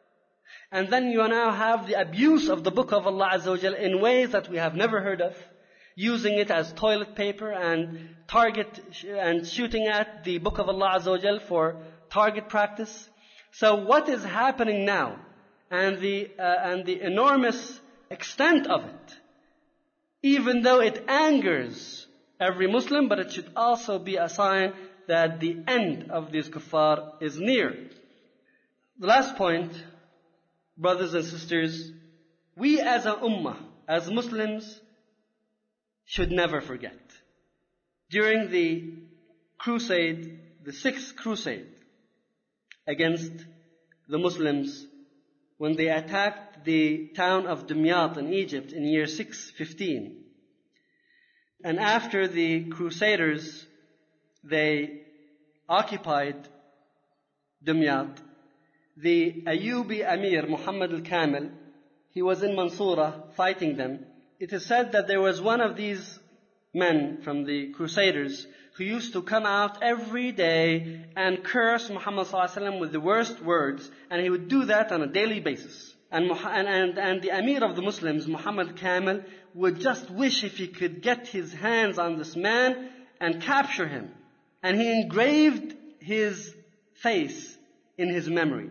And then you now have the abuse of the book of Allah Azza wa Jal in ways that we have never heard of, using it as toilet paper and shooting at the book of Allah Azza wa Jal for target practice. So what is happening now, and the enormous extent of it, even though it angers every Muslim, but it should also be a sign that the end of these kuffar is near. The last point, brothers and sisters, we as a ummah, as Muslims, should never forget. During the crusade, the 6th crusade against the Muslims, when they attacked the town of Dimyat in Egypt in year 615, and after the Crusaders, they occupied Dimyat, the Ayyubi Amir, Muhammad al-Kamil, he was in Mansura fighting them. It is said that there was one of these men from the Crusaders who used to come out every day and curse Muhammad sallallahu alaihi wasallam with the worst words, and he would do that on a daily basis. And the Amir of the Muslims, Muhammad Kamil, would just wish if he could get his hands on this man and capture him. And he engraved his face in his memory.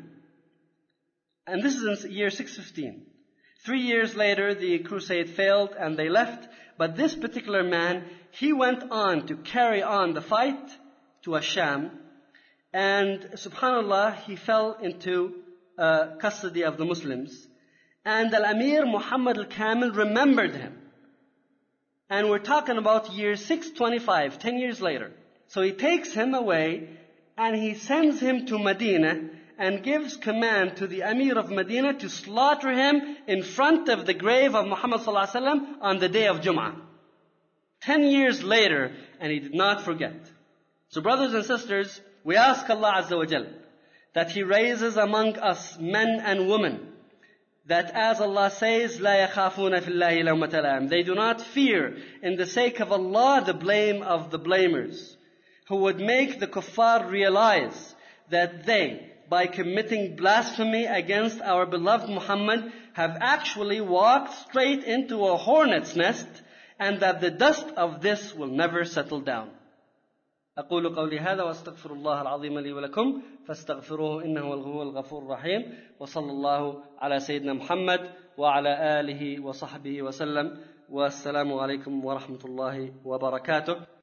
And this is in year 615. 3 years later, the crusade failed and they left. But this particular man, he went on to carry on the fight to Ash-Sham. And subhanAllah, he fell into custody of the Muslims. And Al-Amir Muhammad al-Kamil remembered him. And we're talking about year 625, 10 years later. So he takes him away and he sends him to Medina and gives command to the Amir of Medina to slaughter him in front of the grave of Muhammad sallallahu alaihi wasallam on the day of Jum'ah. 10 years later, and he did not forget. So brothers and sisters, we ask Allah Azza wa Jal that He raises among us men and women that, as Allah says, لا يخافون في الله لومة لائم, they do not fear in the sake of Allah the blame of the blamers, who would make the kuffar realize that they, by committing blasphemy against our beloved Muhammad, have actually walked straight into a hornet's nest, and that the dust of this will never settle down. أقول قولي هذا وأستغفر الله العظيم لي ولكم فاستغفروه إنه هو الغفور الرحيم وصلى الله على سيدنا محمد وعلى آله وصحبه وسلم والسلام عليكم ورحمة الله وبركاته.